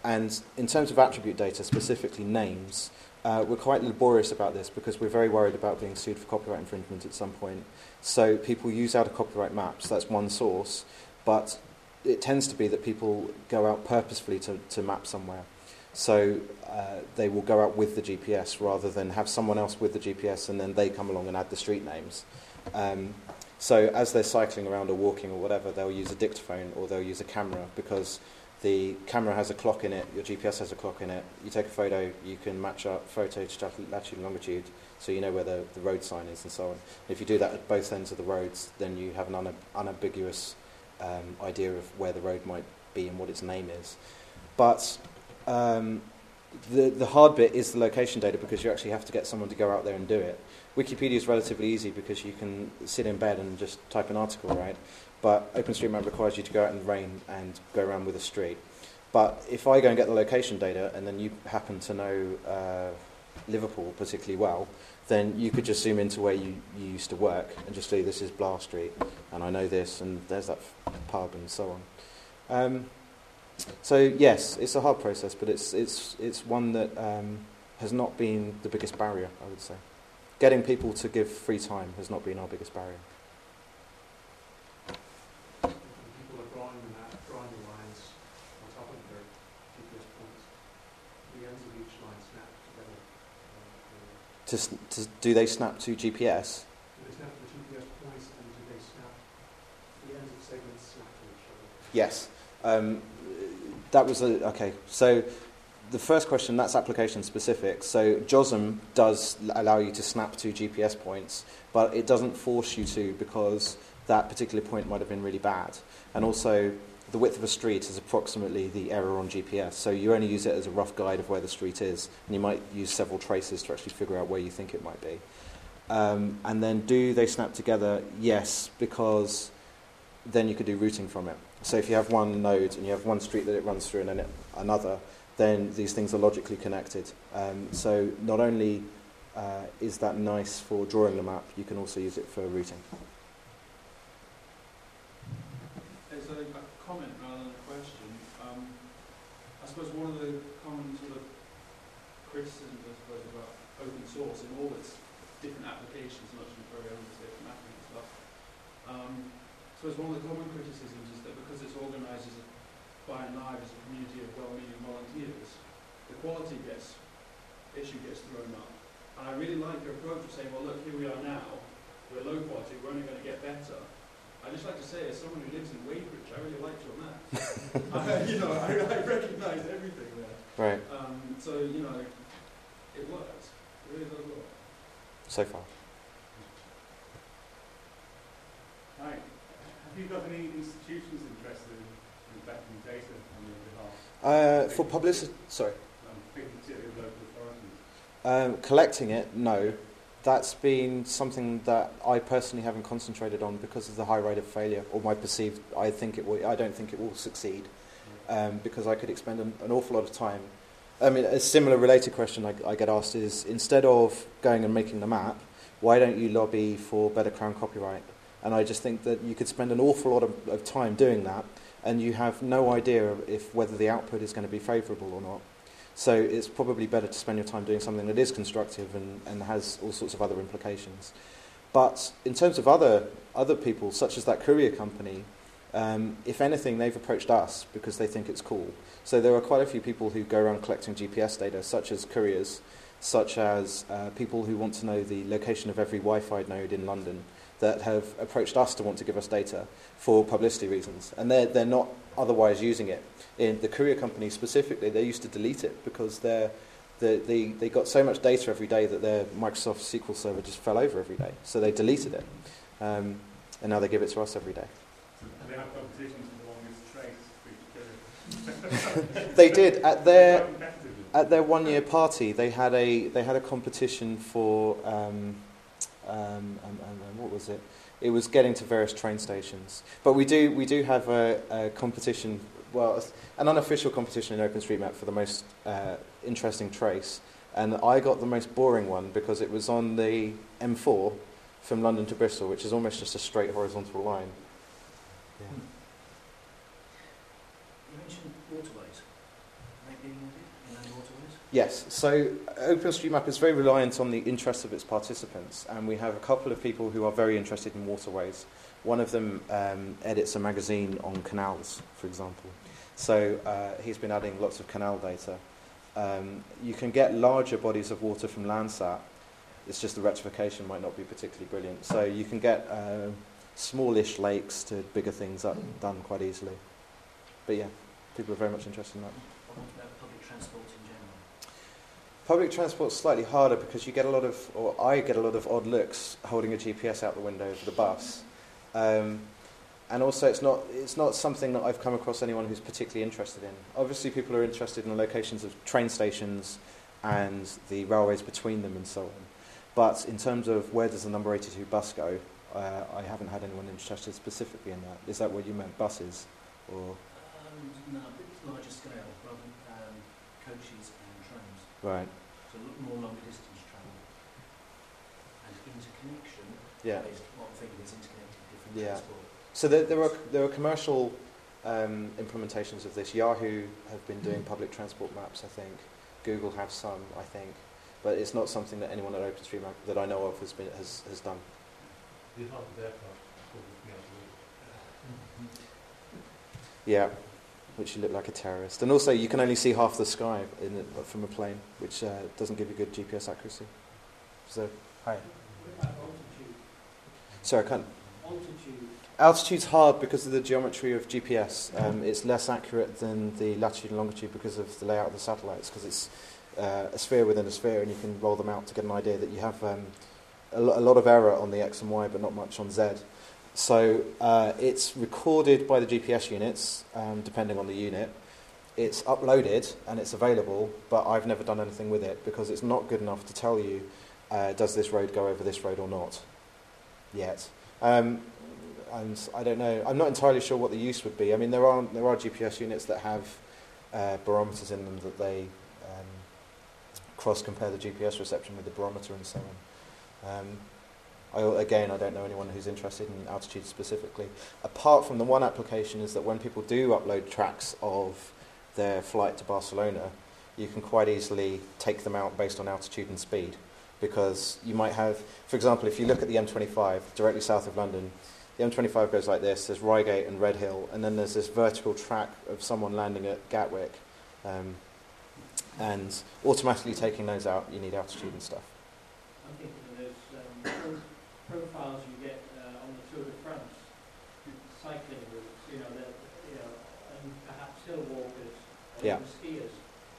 and in terms of attribute data, specifically names, uh, we're quite laborious about this because we're very worried about being sued for copyright infringement at some point. So people use out of copyright maps, that's one source, but it tends to be that people go out purposefully to, to map somewhere. So uh, they will go out with the G P S rather than have someone else with the G P S and then they come along and add the street names. Um, so as they're cycling around or walking or whatever, they'll use a dictaphone or they'll use a camera because the camera has a clock in it, your G P S has a clock in it. You take a photo, you can match up photo to latitude and longitude, so you know where the, the road sign is and so on. If you do that at both ends of the roads, then you have an unab- unambiguous um, idea of where the road might be and what its name is. But um, the, the hard bit is the location data because you actually have to get someone to go out there and do it. Wikipedia is relatively easy because you can sit in bed and just type an article, right? But OpenStreetMap requires you to go out in the rain and go around with a street. But if I go and get the location data and then you happen to know uh, Liverpool particularly well, then you could just zoom into where you, you used to work and just say this is Blah Street and I know this and there's that f- pub and so on. Um, so yes, it's a hard process, but it's it's it's one that um, has not been the biggest barrier, I would say. Getting people to give free time has not been our biggest barrier. People are drawing the map, drawing the lines on top of their G P S points. The ends of each line snap together. Uh, To, s- to do they snap to G P S? do they snap to the G P S points and do they snap the ends of segments snap to each other? Yes. Um, that was a okay. So the first question, that's application specific. So JOSM does l- allow you to snap to G P S points, but it doesn't force you to because that particular point might have been really bad. And also, the width of a street is approximately the error on G P S. So you only use it as a rough guide of where the street is, and you might use several traces to actually figure out where you think it might be. Um, and then do they snap together? Yes, because then you could do routing from it. So if you have one node and you have one street that it runs through and then it, another, then these things are logically connected. Um, so not only uh, is that nice for drawing the map, you can also use it for routing. As a, a comment rather than a question, um, I suppose one of the common sort of criticisms, I suppose, about open source in all its different applications, not just for our own sake, mapping and stuff. Um, I suppose one of the common criticisms is that because it's organised as a, by and large as a community of well-meaning volunteers, the quality gets issue gets thrown up. And I really like your approach of saying, well, look, here we are now. We're low quality. We're only going to get better. I just like to say, as someone who lives in Weybridge, I really like your map. I, you know, I, I recognise everything there. Right. Um, so you know, it works. It really does work. So far. Hi. Have you got any institutions interested in, in collecting data on your behalf? Uh, for publicity, sorry. Um, thinking particularly of local authorities. Um, collecting it, no. That's been something that I personally haven't concentrated on because of the high rate of failure, or my perceived. I think it will. I don't think it will succeed um, because I could expend an, an awful lot of time. I mean, a similar related question I, I get asked is: instead of going and making the map, why don't you lobby for better Crown copyright? And I just think that you could spend an awful lot of, of time doing that, and you have no idea if whether the output is going to be favourable or not. So it's probably better to spend your time doing something that is constructive and, and has all sorts of other implications. But in terms of other other people, such as that courier company, um, if anything, they've approached us because they think it's cool. So there are quite a few people who go around collecting G P S data, such as couriers, such as uh, people who want to know the location of every Wi-Fi node in London, that have approached us to want to give us data for publicity reasons. And they're, they're not otherwise using it. In the courier company specifically, they used to delete it because they're, they, they, they got so much data every day that their Microsoft S Q L server just fell over every day. So they deleted it. Um, and now they give it to us every day. And they have competitions for the longest trace for each courier. They did. At their, Quite competitive. at their one-year party, they had a, they had a competition for... Um, Um, and, and, and what was it? It was getting to various train stations. But we do we do have a, a competition, well, an unofficial competition in OpenStreetMap for the most uh, interesting trace. And I got the most boring one because it was on the M four from London to Bristol, which is almost just a straight horizontal line. Yeah. You mentioned waterways. Maybe being added inland waterways? Yes, so OpenStreetMap is very reliant on the interest of its participants, and we have a couple of people who are very interested in waterways. One of them um, edits a magazine on canals, for example. So uh, he's been adding lots of canal data. Um, you can get larger bodies of water from Landsat. It's just the rectification might not be particularly brilliant. So you can get uh, smallish lakes to bigger things up, done quite easily. But yeah, people are very much interested in that. What about public transport in general? Public transport's slightly harder because you get a lot of, or I get a lot of odd looks holding a G P S out the window of the bus. Um, and also it's not, it's not something that I've come across anyone who's particularly interested in. Obviously people are interested in the locations of train stations and the railways between them and so on. But in terms of where does the number eighty-two bus go, uh, I haven't had anyone interested specifically in that. Is that what you meant, buses? Or Um, no, a bit larger scale, rather than um, coaches and trams. right, So a lot more longer distance travel. And interconnection, yeah. is what I'm thinking is interconnecting different Yeah. transport. So there, there are there are commercial um, implementations of this. Yahoo have been doing public transport maps, I think. Google have some, I think, but it's not something that anyone at OpenStreetMap that I know of has been has, has done. The half of aircraft probably be able to look. Yeah, which you look like a terrorist. And also, you can only see half the sky in it, from a plane, which uh, doesn't give you good G P S accuracy. So, hi. What about altitude? Sorry, I can't. Altitude. Altitude's hard because of the geometry of G P S. Um, it's less accurate than the latitude and longitude because of the layout of the satellites, because it's uh, a sphere within a sphere, and you can roll them out to get an idea that you have um, a, lo- a lot of error on the X and Y, but not much on Z. So uh, it's recorded by the G P S units, um, depending on the unit. It's uploaded and it's available, but I've never done anything with it because it's not good enough to tell you, uh, does this road go over this road or not, yet. Um, and I don't know, I'm not entirely sure what the use would be. I mean, there are, there are G P S units that have uh, barometers in them that they um, cross-compare the G P S reception with the barometer and so on. Um, I, again, I don't know anyone who's interested in altitude specifically. Apart from the one application is that when people do upload tracks of their flight to Barcelona, you can quite easily take them out based on altitude and speed. Because you might have, for example, if you look at the M twenty-five directly south of London, the M twenty-five goes like this, there's Reigate and Redhill, and then there's this vertical track of someone landing at Gatwick. Um, and automatically taking those out, you need altitude and stuff. I'm thinking of those um, pro- profiles you get uh, on the Tour de France, cycling routes, you know, that, you know, and perhaps hill walkers or Yeah. even skiers.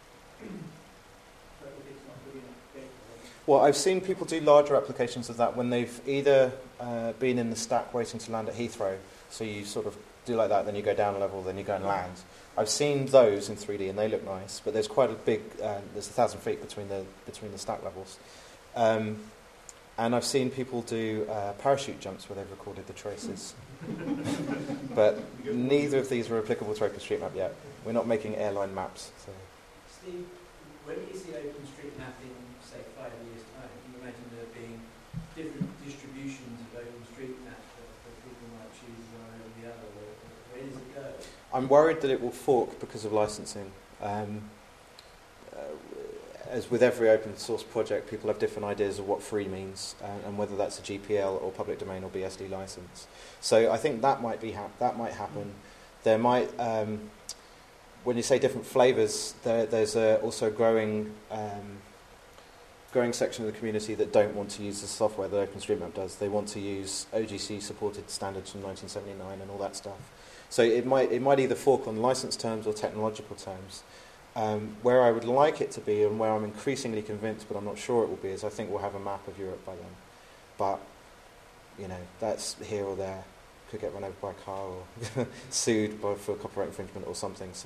But if it's not good enough data, then Well, I've seen people do larger applications of that when they've either uh, been in the stack waiting to land at Heathrow, so you sort of do like that, then you go down a level, then you go and land. I've seen those in three D and they look nice, but there's quite a big, uh, there's a thousand feet between the between the stack levels. Um, and I've seen people do uh, parachute jumps where they've recorded the traces. But neither of these are applicable to OpenStreetMap yet. We're not making airline maps. So. Steve, when you see OpenStreetMap in, say, five years' time, can you imagine there being different distributions of OpenStreetMap that, that people might choose one over the other? Where, where does it go? I'm worried that it will fork because of licensing. Um, uh, as with every open source project, people have different ideas of what free means, uh, and whether that's a G P L or public domain or B S D license. So I think that might be hap- that might happen. There might, um, when you say different flavors, there, there's a also growing um, growing section of the community that don't want to use the software that OpenStreetMap does. They want to use O G C supported standards from nineteen seventy-nine and all that stuff. So it might it might either fork on license terms or technological terms. Um, where I would like it to be, and where I'm increasingly convinced, but I'm not sure it will be, is I think we'll have a map of Europe by then. But you know, that's here or there. Could get run over by a car or sued by, for copyright infringement or something. So,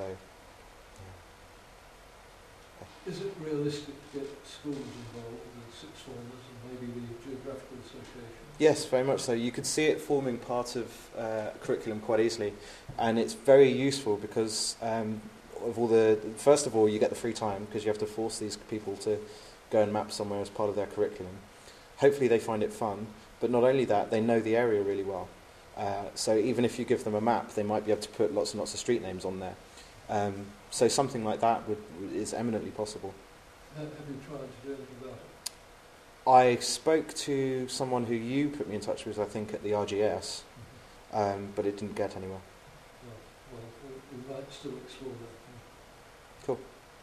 yeah. Is it realistic to get schools involved, the sixth formers and maybe the Geographical Association? Yes, very much so. You could see it forming part of uh, a curriculum quite easily, and it's very useful because um, of all the. First of all, you get the free time because you have to force these people to go and map somewhere as part of their curriculum. Hopefully, they find it fun, but not only that, they know the area really well. Uh, so even if you give them a map, they might be able to put lots and lots of street names on there. Um, so something like that would, is eminently possible. Have have you tried to do anything about it? I spoke to someone who you put me in touch with, I think, at the R G S, um, but it didn't get anywhere. Well, well, we- we might still explore that. Cool.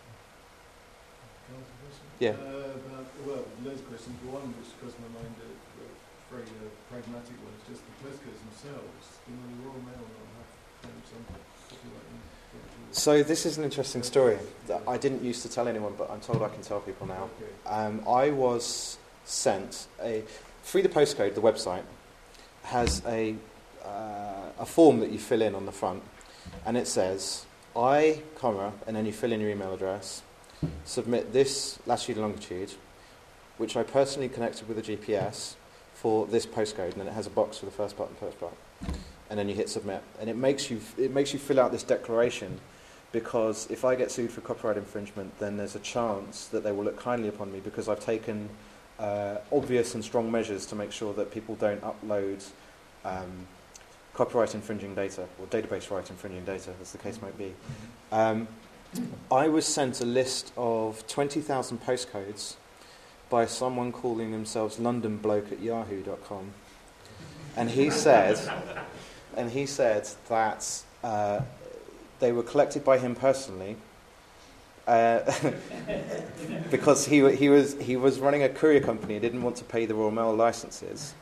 Can I ask a question? Yeah. Uh, about, well, loads of questions. But one which crossed my mind, a uh, very uh, pragmatic one, is just the postcodes themselves. You know, the Royal Mail not have um, some copyright in- So this is an interesting story that I didn't used to tell anyone, but I'm told I can tell people now. Okay. Um, I was sent a Free the Postcode, the website, has a uh, a form that you fill in on the front, and it says I, comma, and then you fill in your email address, submit this latitude and longitude, which I personally connected with a G P S for this postcode, and then it has a box for the first part and first part, and then you hit submit, and it makes you it makes you fill out this declaration. Because if I get sued for copyright infringement, then there's a chance that they will look kindly upon me because I've taken uh, obvious and strong measures to make sure that people don't upload um, copyright infringing data or database right infringing data, as the case might be. Um, I was sent a list of twenty thousand postcodes by someone calling themselves London Bloke at yahoo dot com, and he said, and he said that. Uh, They were collected by him personally uh, because he he was he was running a courier company and didn't want to pay the Royal Mail licenses,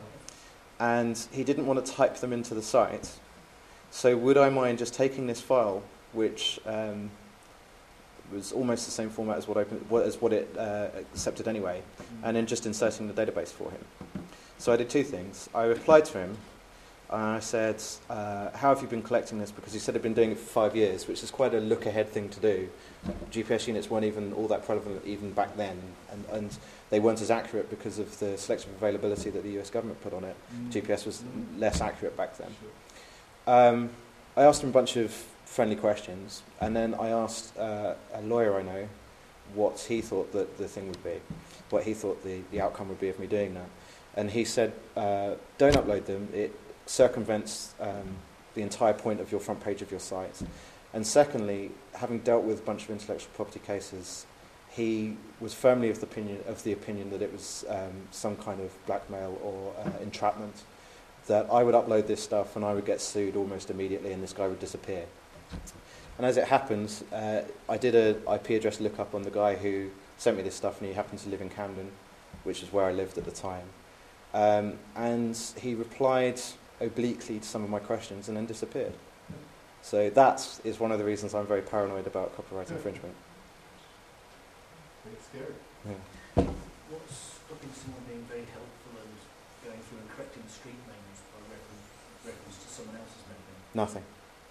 and he didn't want to type them into the site. So would I mind just taking this file, which um, was almost the same format as what open, as what it uh, accepted anyway, and then just inserting the database for him? So I did two things. I replied to him. And I said, uh, how have you been collecting this? Because he said he'd been doing it for five years, which is quite a look-ahead thing to do. G P S units weren't even all that prevalent even back then, and, and they weren't as accurate because of the selective availability that the U S government put on it. Mm. G P S was Mm. less accurate back then. Sure. Um, I asked him a bunch of friendly questions, and then I asked uh, a lawyer I know what he thought that the thing would be, what he thought the, the outcome would be of me doing that. And he said, uh, don't upload them. It circumvents um, the entire point of your front page of your site. And secondly, having dealt with a bunch of intellectual property cases, he was firmly of the opinion of the opinion that it was um, some kind of blackmail or uh, entrapment, that I would upload this stuff and I would get sued almost immediately and this guy would disappear. And as it happens, uh, I did a I P address lookup on the guy who sent me this stuff, and he happened to live in Camden, which is where I lived at the time. Um, and he replied obliquely to some of my questions and then disappeared. So that is one of the reasons I'm very paranoid about copyright Yeah. infringement. It's scary. Yeah. What's stopping someone being very helpful and going through and correcting street names by reference, reference to someone else's name? Nothing.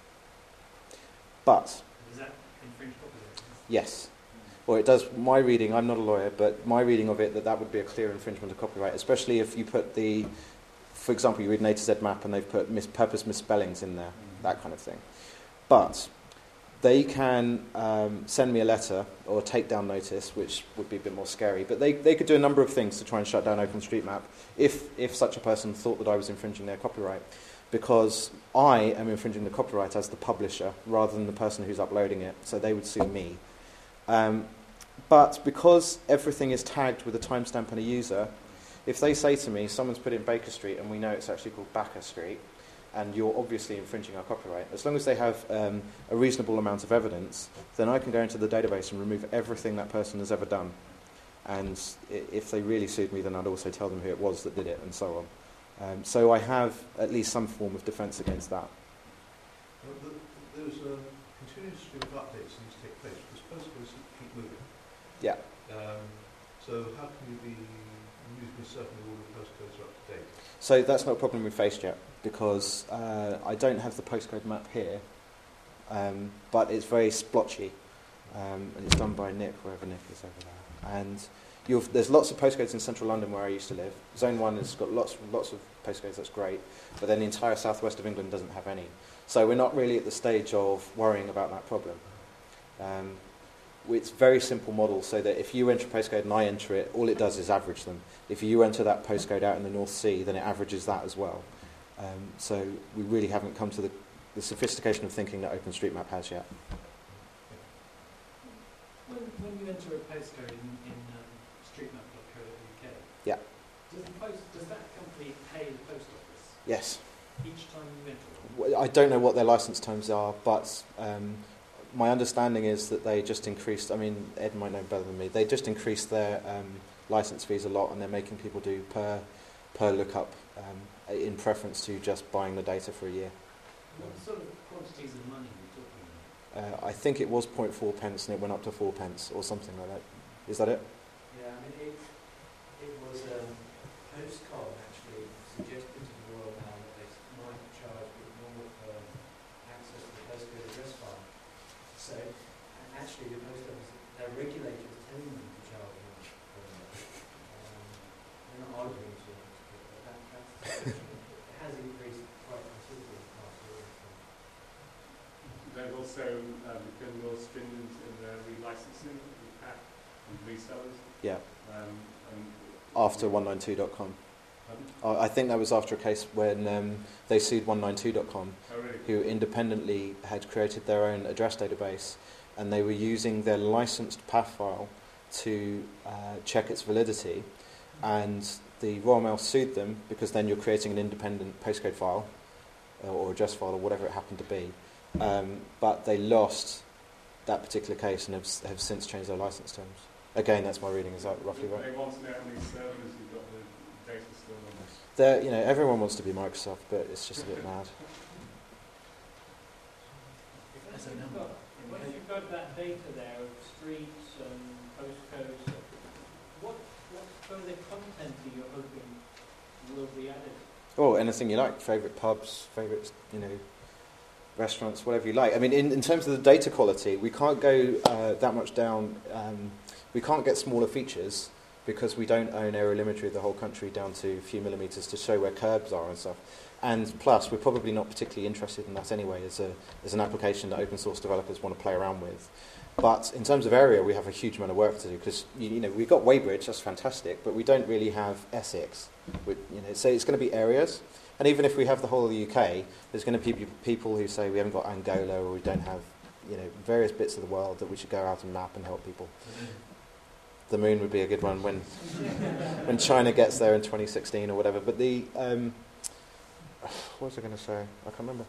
But, Does that infringe copyright? yes. Or it does, my reading, I'm not a lawyer, but my reading of it, that that would be a clear infringement of copyright, especially if you put the, for example, you read an A to Z map and they've put mis- purpose misspellings in there, that kind of thing. But they can um, send me a letter or a takedown notice, which would be a bit more scary, but they, they could do a number of things to try and shut down OpenStreetMap if, if such a person thought that I was infringing their copyright, because I am infringing the copyright as the publisher rather than the person who's uploading it, so they would sue me. Um, but because everything is tagged with a timestamp and a user, if they say to me, someone's put in Baker Street and we know it's actually called Baker Street, and you're obviously infringing our copyright, as long as they have um, a reasonable amount of evidence, then I can go into the database and remove everything that person has ever done. And i- if they really sued me, then I'd also tell them who it was that did it, and so on. Um, so I have at least some form of defence against that. Well, the, there's a continuous stream of updates that need to take place because postcodes keep moving. Yeah. Um, so how can you be reasonably certain that all of the postcodes are up to date? So that's not a problem we've faced yet, because uh, I don't have the postcode map here, um, but it's very splotchy, um, and it's done by Nick, wherever Nick is over there. And you've, there's lots of postcodes in central London where I used to live. Zone one has got lots, lots of postcodes, that's great, but then the entire southwest of England doesn't have any. So we're not really at the stage of worrying about that problem. Um, it's a very simple model, so that if you enter a postcode and I enter it, all it does is average them. If you enter that postcode out in the North Sea, then it averages that as well. Um, so we really haven't come to the the sophistication of thinking that OpenStreetMap has yet. When, when you enter a postcode in, in um, streetmap dot co dot U K, Yeah. does, the post, does that company pay the post office Yes. each time you enter one? Well, I don't know what their license terms are, but um, my understanding is that they just increased, I mean, Ed might know better than me, they just increased their um, license fees a lot, and they're making people do per, per lookup um, in preference to just buying the data for a year. What sort of quantities of money are we talking about? Uh, I think it was zero point four pence and it went up to four pence or something like that. Is that it? Yeah, I mean, it, it was um, Postcom actually suggested to the Royal Mail that they might charge a bit more for access to the postcode address file. So, and actually, the post office, their regulators telling them to charge more for that. Um, they're not arguing too much, but that, that's the situation. It has increased quite considerably in the past year or so. They've also um, been more stringent in their relicensing with P A C and resellers. Yeah. Um, and After one ninety-two dot com. Pardon? Uh, I think that was after a case when um, they sued one ninety-two dot com, Oh, really? who independently had created their own address database, and they were using their licensed P A F file to uh, check its validity, and the Royal Mail sued them because then you're creating an independent postcode file uh, or address file or whatever it happened to be. Um, but they lost that particular case and have, s- have since changed their license terms. Again, that's my reading. Is that roughly right? They want to know how many servers you've got the data still on this. They're, you know, everyone wants to be Microsoft, but it's just a bit mad. As a Once you've number. got- Once you've got that data there of streets and postcodes, what, what further content are you hoping will be added? Oh, anything you like. Favourite pubs, favourite, you know, restaurants, whatever you like. I mean, in, in terms of the data quality, we can't go uh, that much down. Um, we can't get smaller features because we don't own aerial of the whole country down to a few millimetres to show where curbs are and stuff. And plus, we're probably not particularly interested in that anyway as, a, as an application that open source developers want to play around with. But in terms of area, we have a huge amount of work to do because, you, you know, we've got Weybridge, that's fantastic, but we don't really have Essex. We, you know, so it's going to be areas. And even if we have the whole of the U K, there's going to be people who say we haven't got Angola or we don't have, you know, various bits of the world that we should go out and map and help people. The moon would be a good one when when China gets there in twenty sixteen or whatever. But the um, what was I going to say? I can't remember.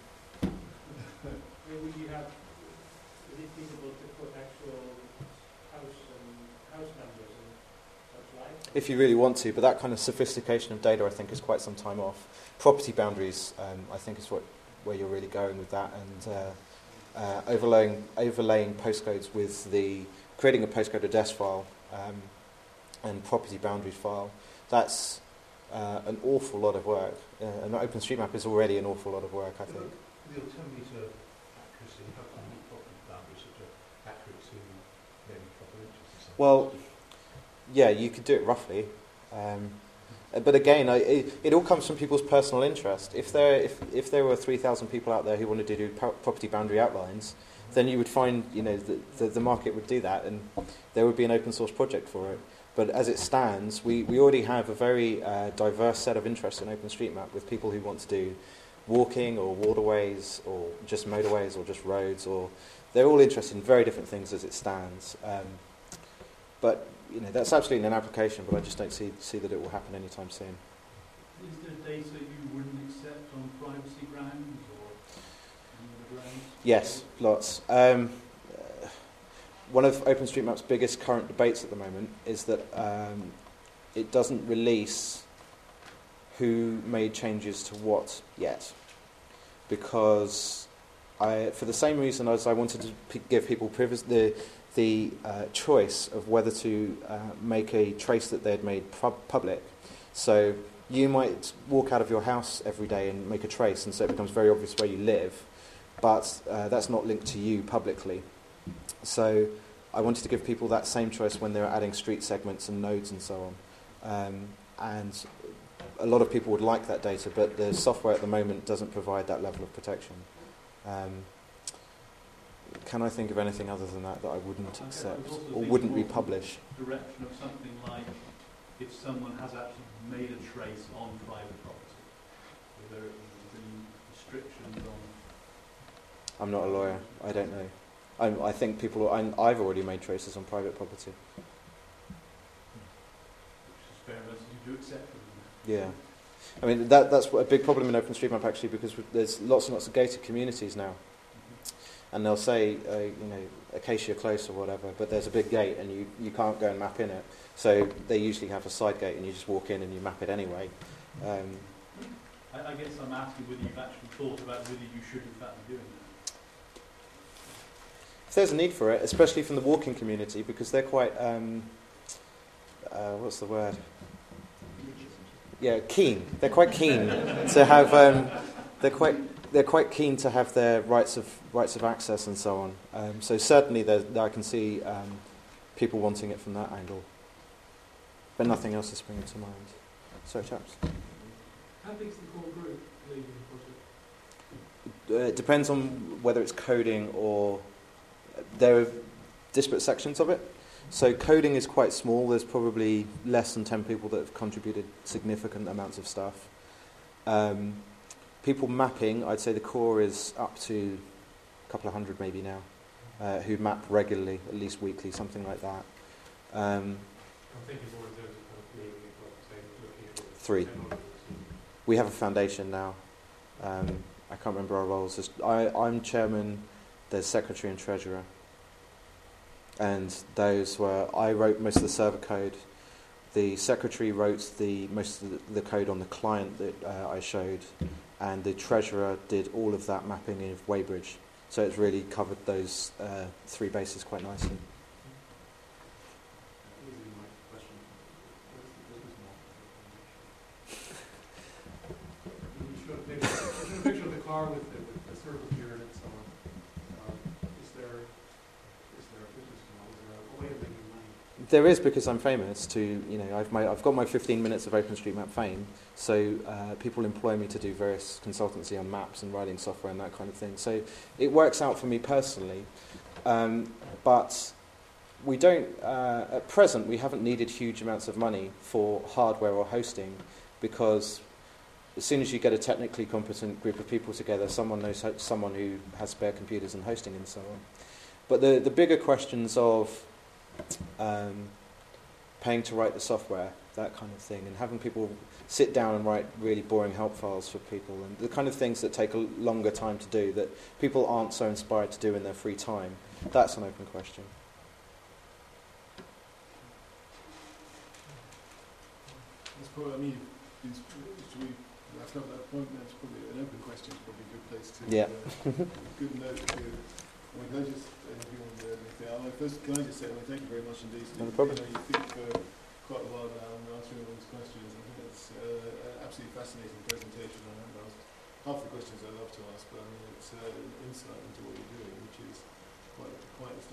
Where would you have, is it feasible to put actual house and house numbers and such like? If you really want to, but that kind of sophistication of data, I think, is quite some time off. Property boundaries, um, I think, is what where you're really going with that, and uh, uh, overlaying overlaying postcodes with the creating a postcode address file um, and property boundaries file. That's uh, an awful lot of work. Uh, and OpenStreetMap is already an awful lot of work, I think. The altimeter accuracy, how can you property boundaries such a accurate to maybe a couple of inches or something? Well, yeah, you could do it roughly. Um, but again, I, it, it all comes from people's personal interest. If there, if, if there were three thousand people out there who wanted to do pro- property boundary outlines, then you would find, you know, the, the, the market would do that, and there would be an open source project for it. But as it stands, we, we already have a very uh, diverse set of interests in OpenStreetMap with people who want to do walking or waterways or just motorways or just roads, or they're all interested in very different things as it stands. Um, but you know, that's absolutely an application, but I just don't see see that it will happen anytime soon. Is there data you wouldn't accept on privacy grounds or any other grounds? Yes, lots. Um, uh, one of OpenStreetMap's biggest current debates at the moment is that um, it doesn't release who made changes to what yet, because I, for the same reason as I wanted to p- give people privacy, the the uh, choice of whether to uh, make a trace that they'd made pub- public. So you might walk out of your house every day and make a trace, and so it becomes very obvious where you live, but uh, that's not linked to you publicly. So I wanted to give people that same choice when they're adding street segments and nodes and so on. Um, and a lot of people would like that data, but the software at the moment doesn't provide that level of protection. Um, can I think of anything other than that that I wouldn't Okay, accept I was also or thinking wouldn't more republish? Direction of something like if someone has actually made a trace on private property, are there any restrictions on I'm not a lawyer. I don't know. I, I think people. I'm, I've already made traces on private property. Which is fair enough, you do accept it. Yeah. I mean, that that's a big problem in OpenStreetMap actually, because there's lots and lots of gated communities now. And they'll say, uh, you know, Acacia Close or whatever, but there's a big gate and you, you can't go and map in it. So they usually have a side gate and you just walk in and you map it anyway. Um, I, I guess I'm asking whether you've actually thought about whether you should in fact be doing that. if there's a need for it, especially from the walking community, because they're quite, um, uh, what's the word? Yeah, keen. They're quite keen to have, um, they're quite... They're quite keen to have their rights of rights of access and so on. Um, so certainly, there, I can see um, people wanting it from that angle, but nothing else is springing to mind. Sorry, chaps. How big's the core group leading the project? Uh, it depends on whether it's coding or there are disparate sections of it. So coding is quite small. There's probably less than ten people that have contributed significant amounts of stuff. Um, People mapping, I'd say the core is up to a couple of hundred maybe now, uh, who map regularly, at least weekly, something like that. Um, I'm thinking more in terms of kind of being, like, say, looking at the three. technologies. We have a foundation now. Um, I can't remember our roles. There's, I, I'm chairman, there's secretary and treasurer. And those were, I wrote most of the server code. The secretary wrote the most of the, the code on the client that uh, I showed. And the treasurer did all of that mapping in Weybridge. So it's really covered those uh, three bases quite nicely. You showed a picture, you showed a picture of the car with the, with the circle here and so on. Um, is there, is there a business model, is there a way of making money? There is, because I'm famous. To you know, I've my, I've got my fifteen minutes of OpenStreetMap fame. So uh, people employ me to do various consultancy on maps and writing software and that kind of thing. So it works out for me personally. Um, but we don't, uh, at present, we haven't needed huge amounts of money for hardware or hosting, because as soon as you get a technically competent group of people together, someone knows ho- someone who has spare computers and hosting and so on. But the, the bigger questions of um, paying to write the software, that kind of thing, and having people sit down and write really boring help files for people, and the kind of things that take a longer time to do, that people aren't so inspired to do in their free time, that's an open question. That's probably, I mean, it's, should we wrap up that point? That's probably an open question. It's probably a good place to. Yeah. Uh, good note to. I mean, can I just, uh, if you want to add anything, I mean, first, can I just say, I mean, thank you very much indeed. No problem. You know, you think for quite a while now and answering all these questions. I think it's uh, an absolutely fascinating presentation. I haven't asked half the questions I love to ask, but I mean, it's uh, an insight into what you're doing, which is quite, quite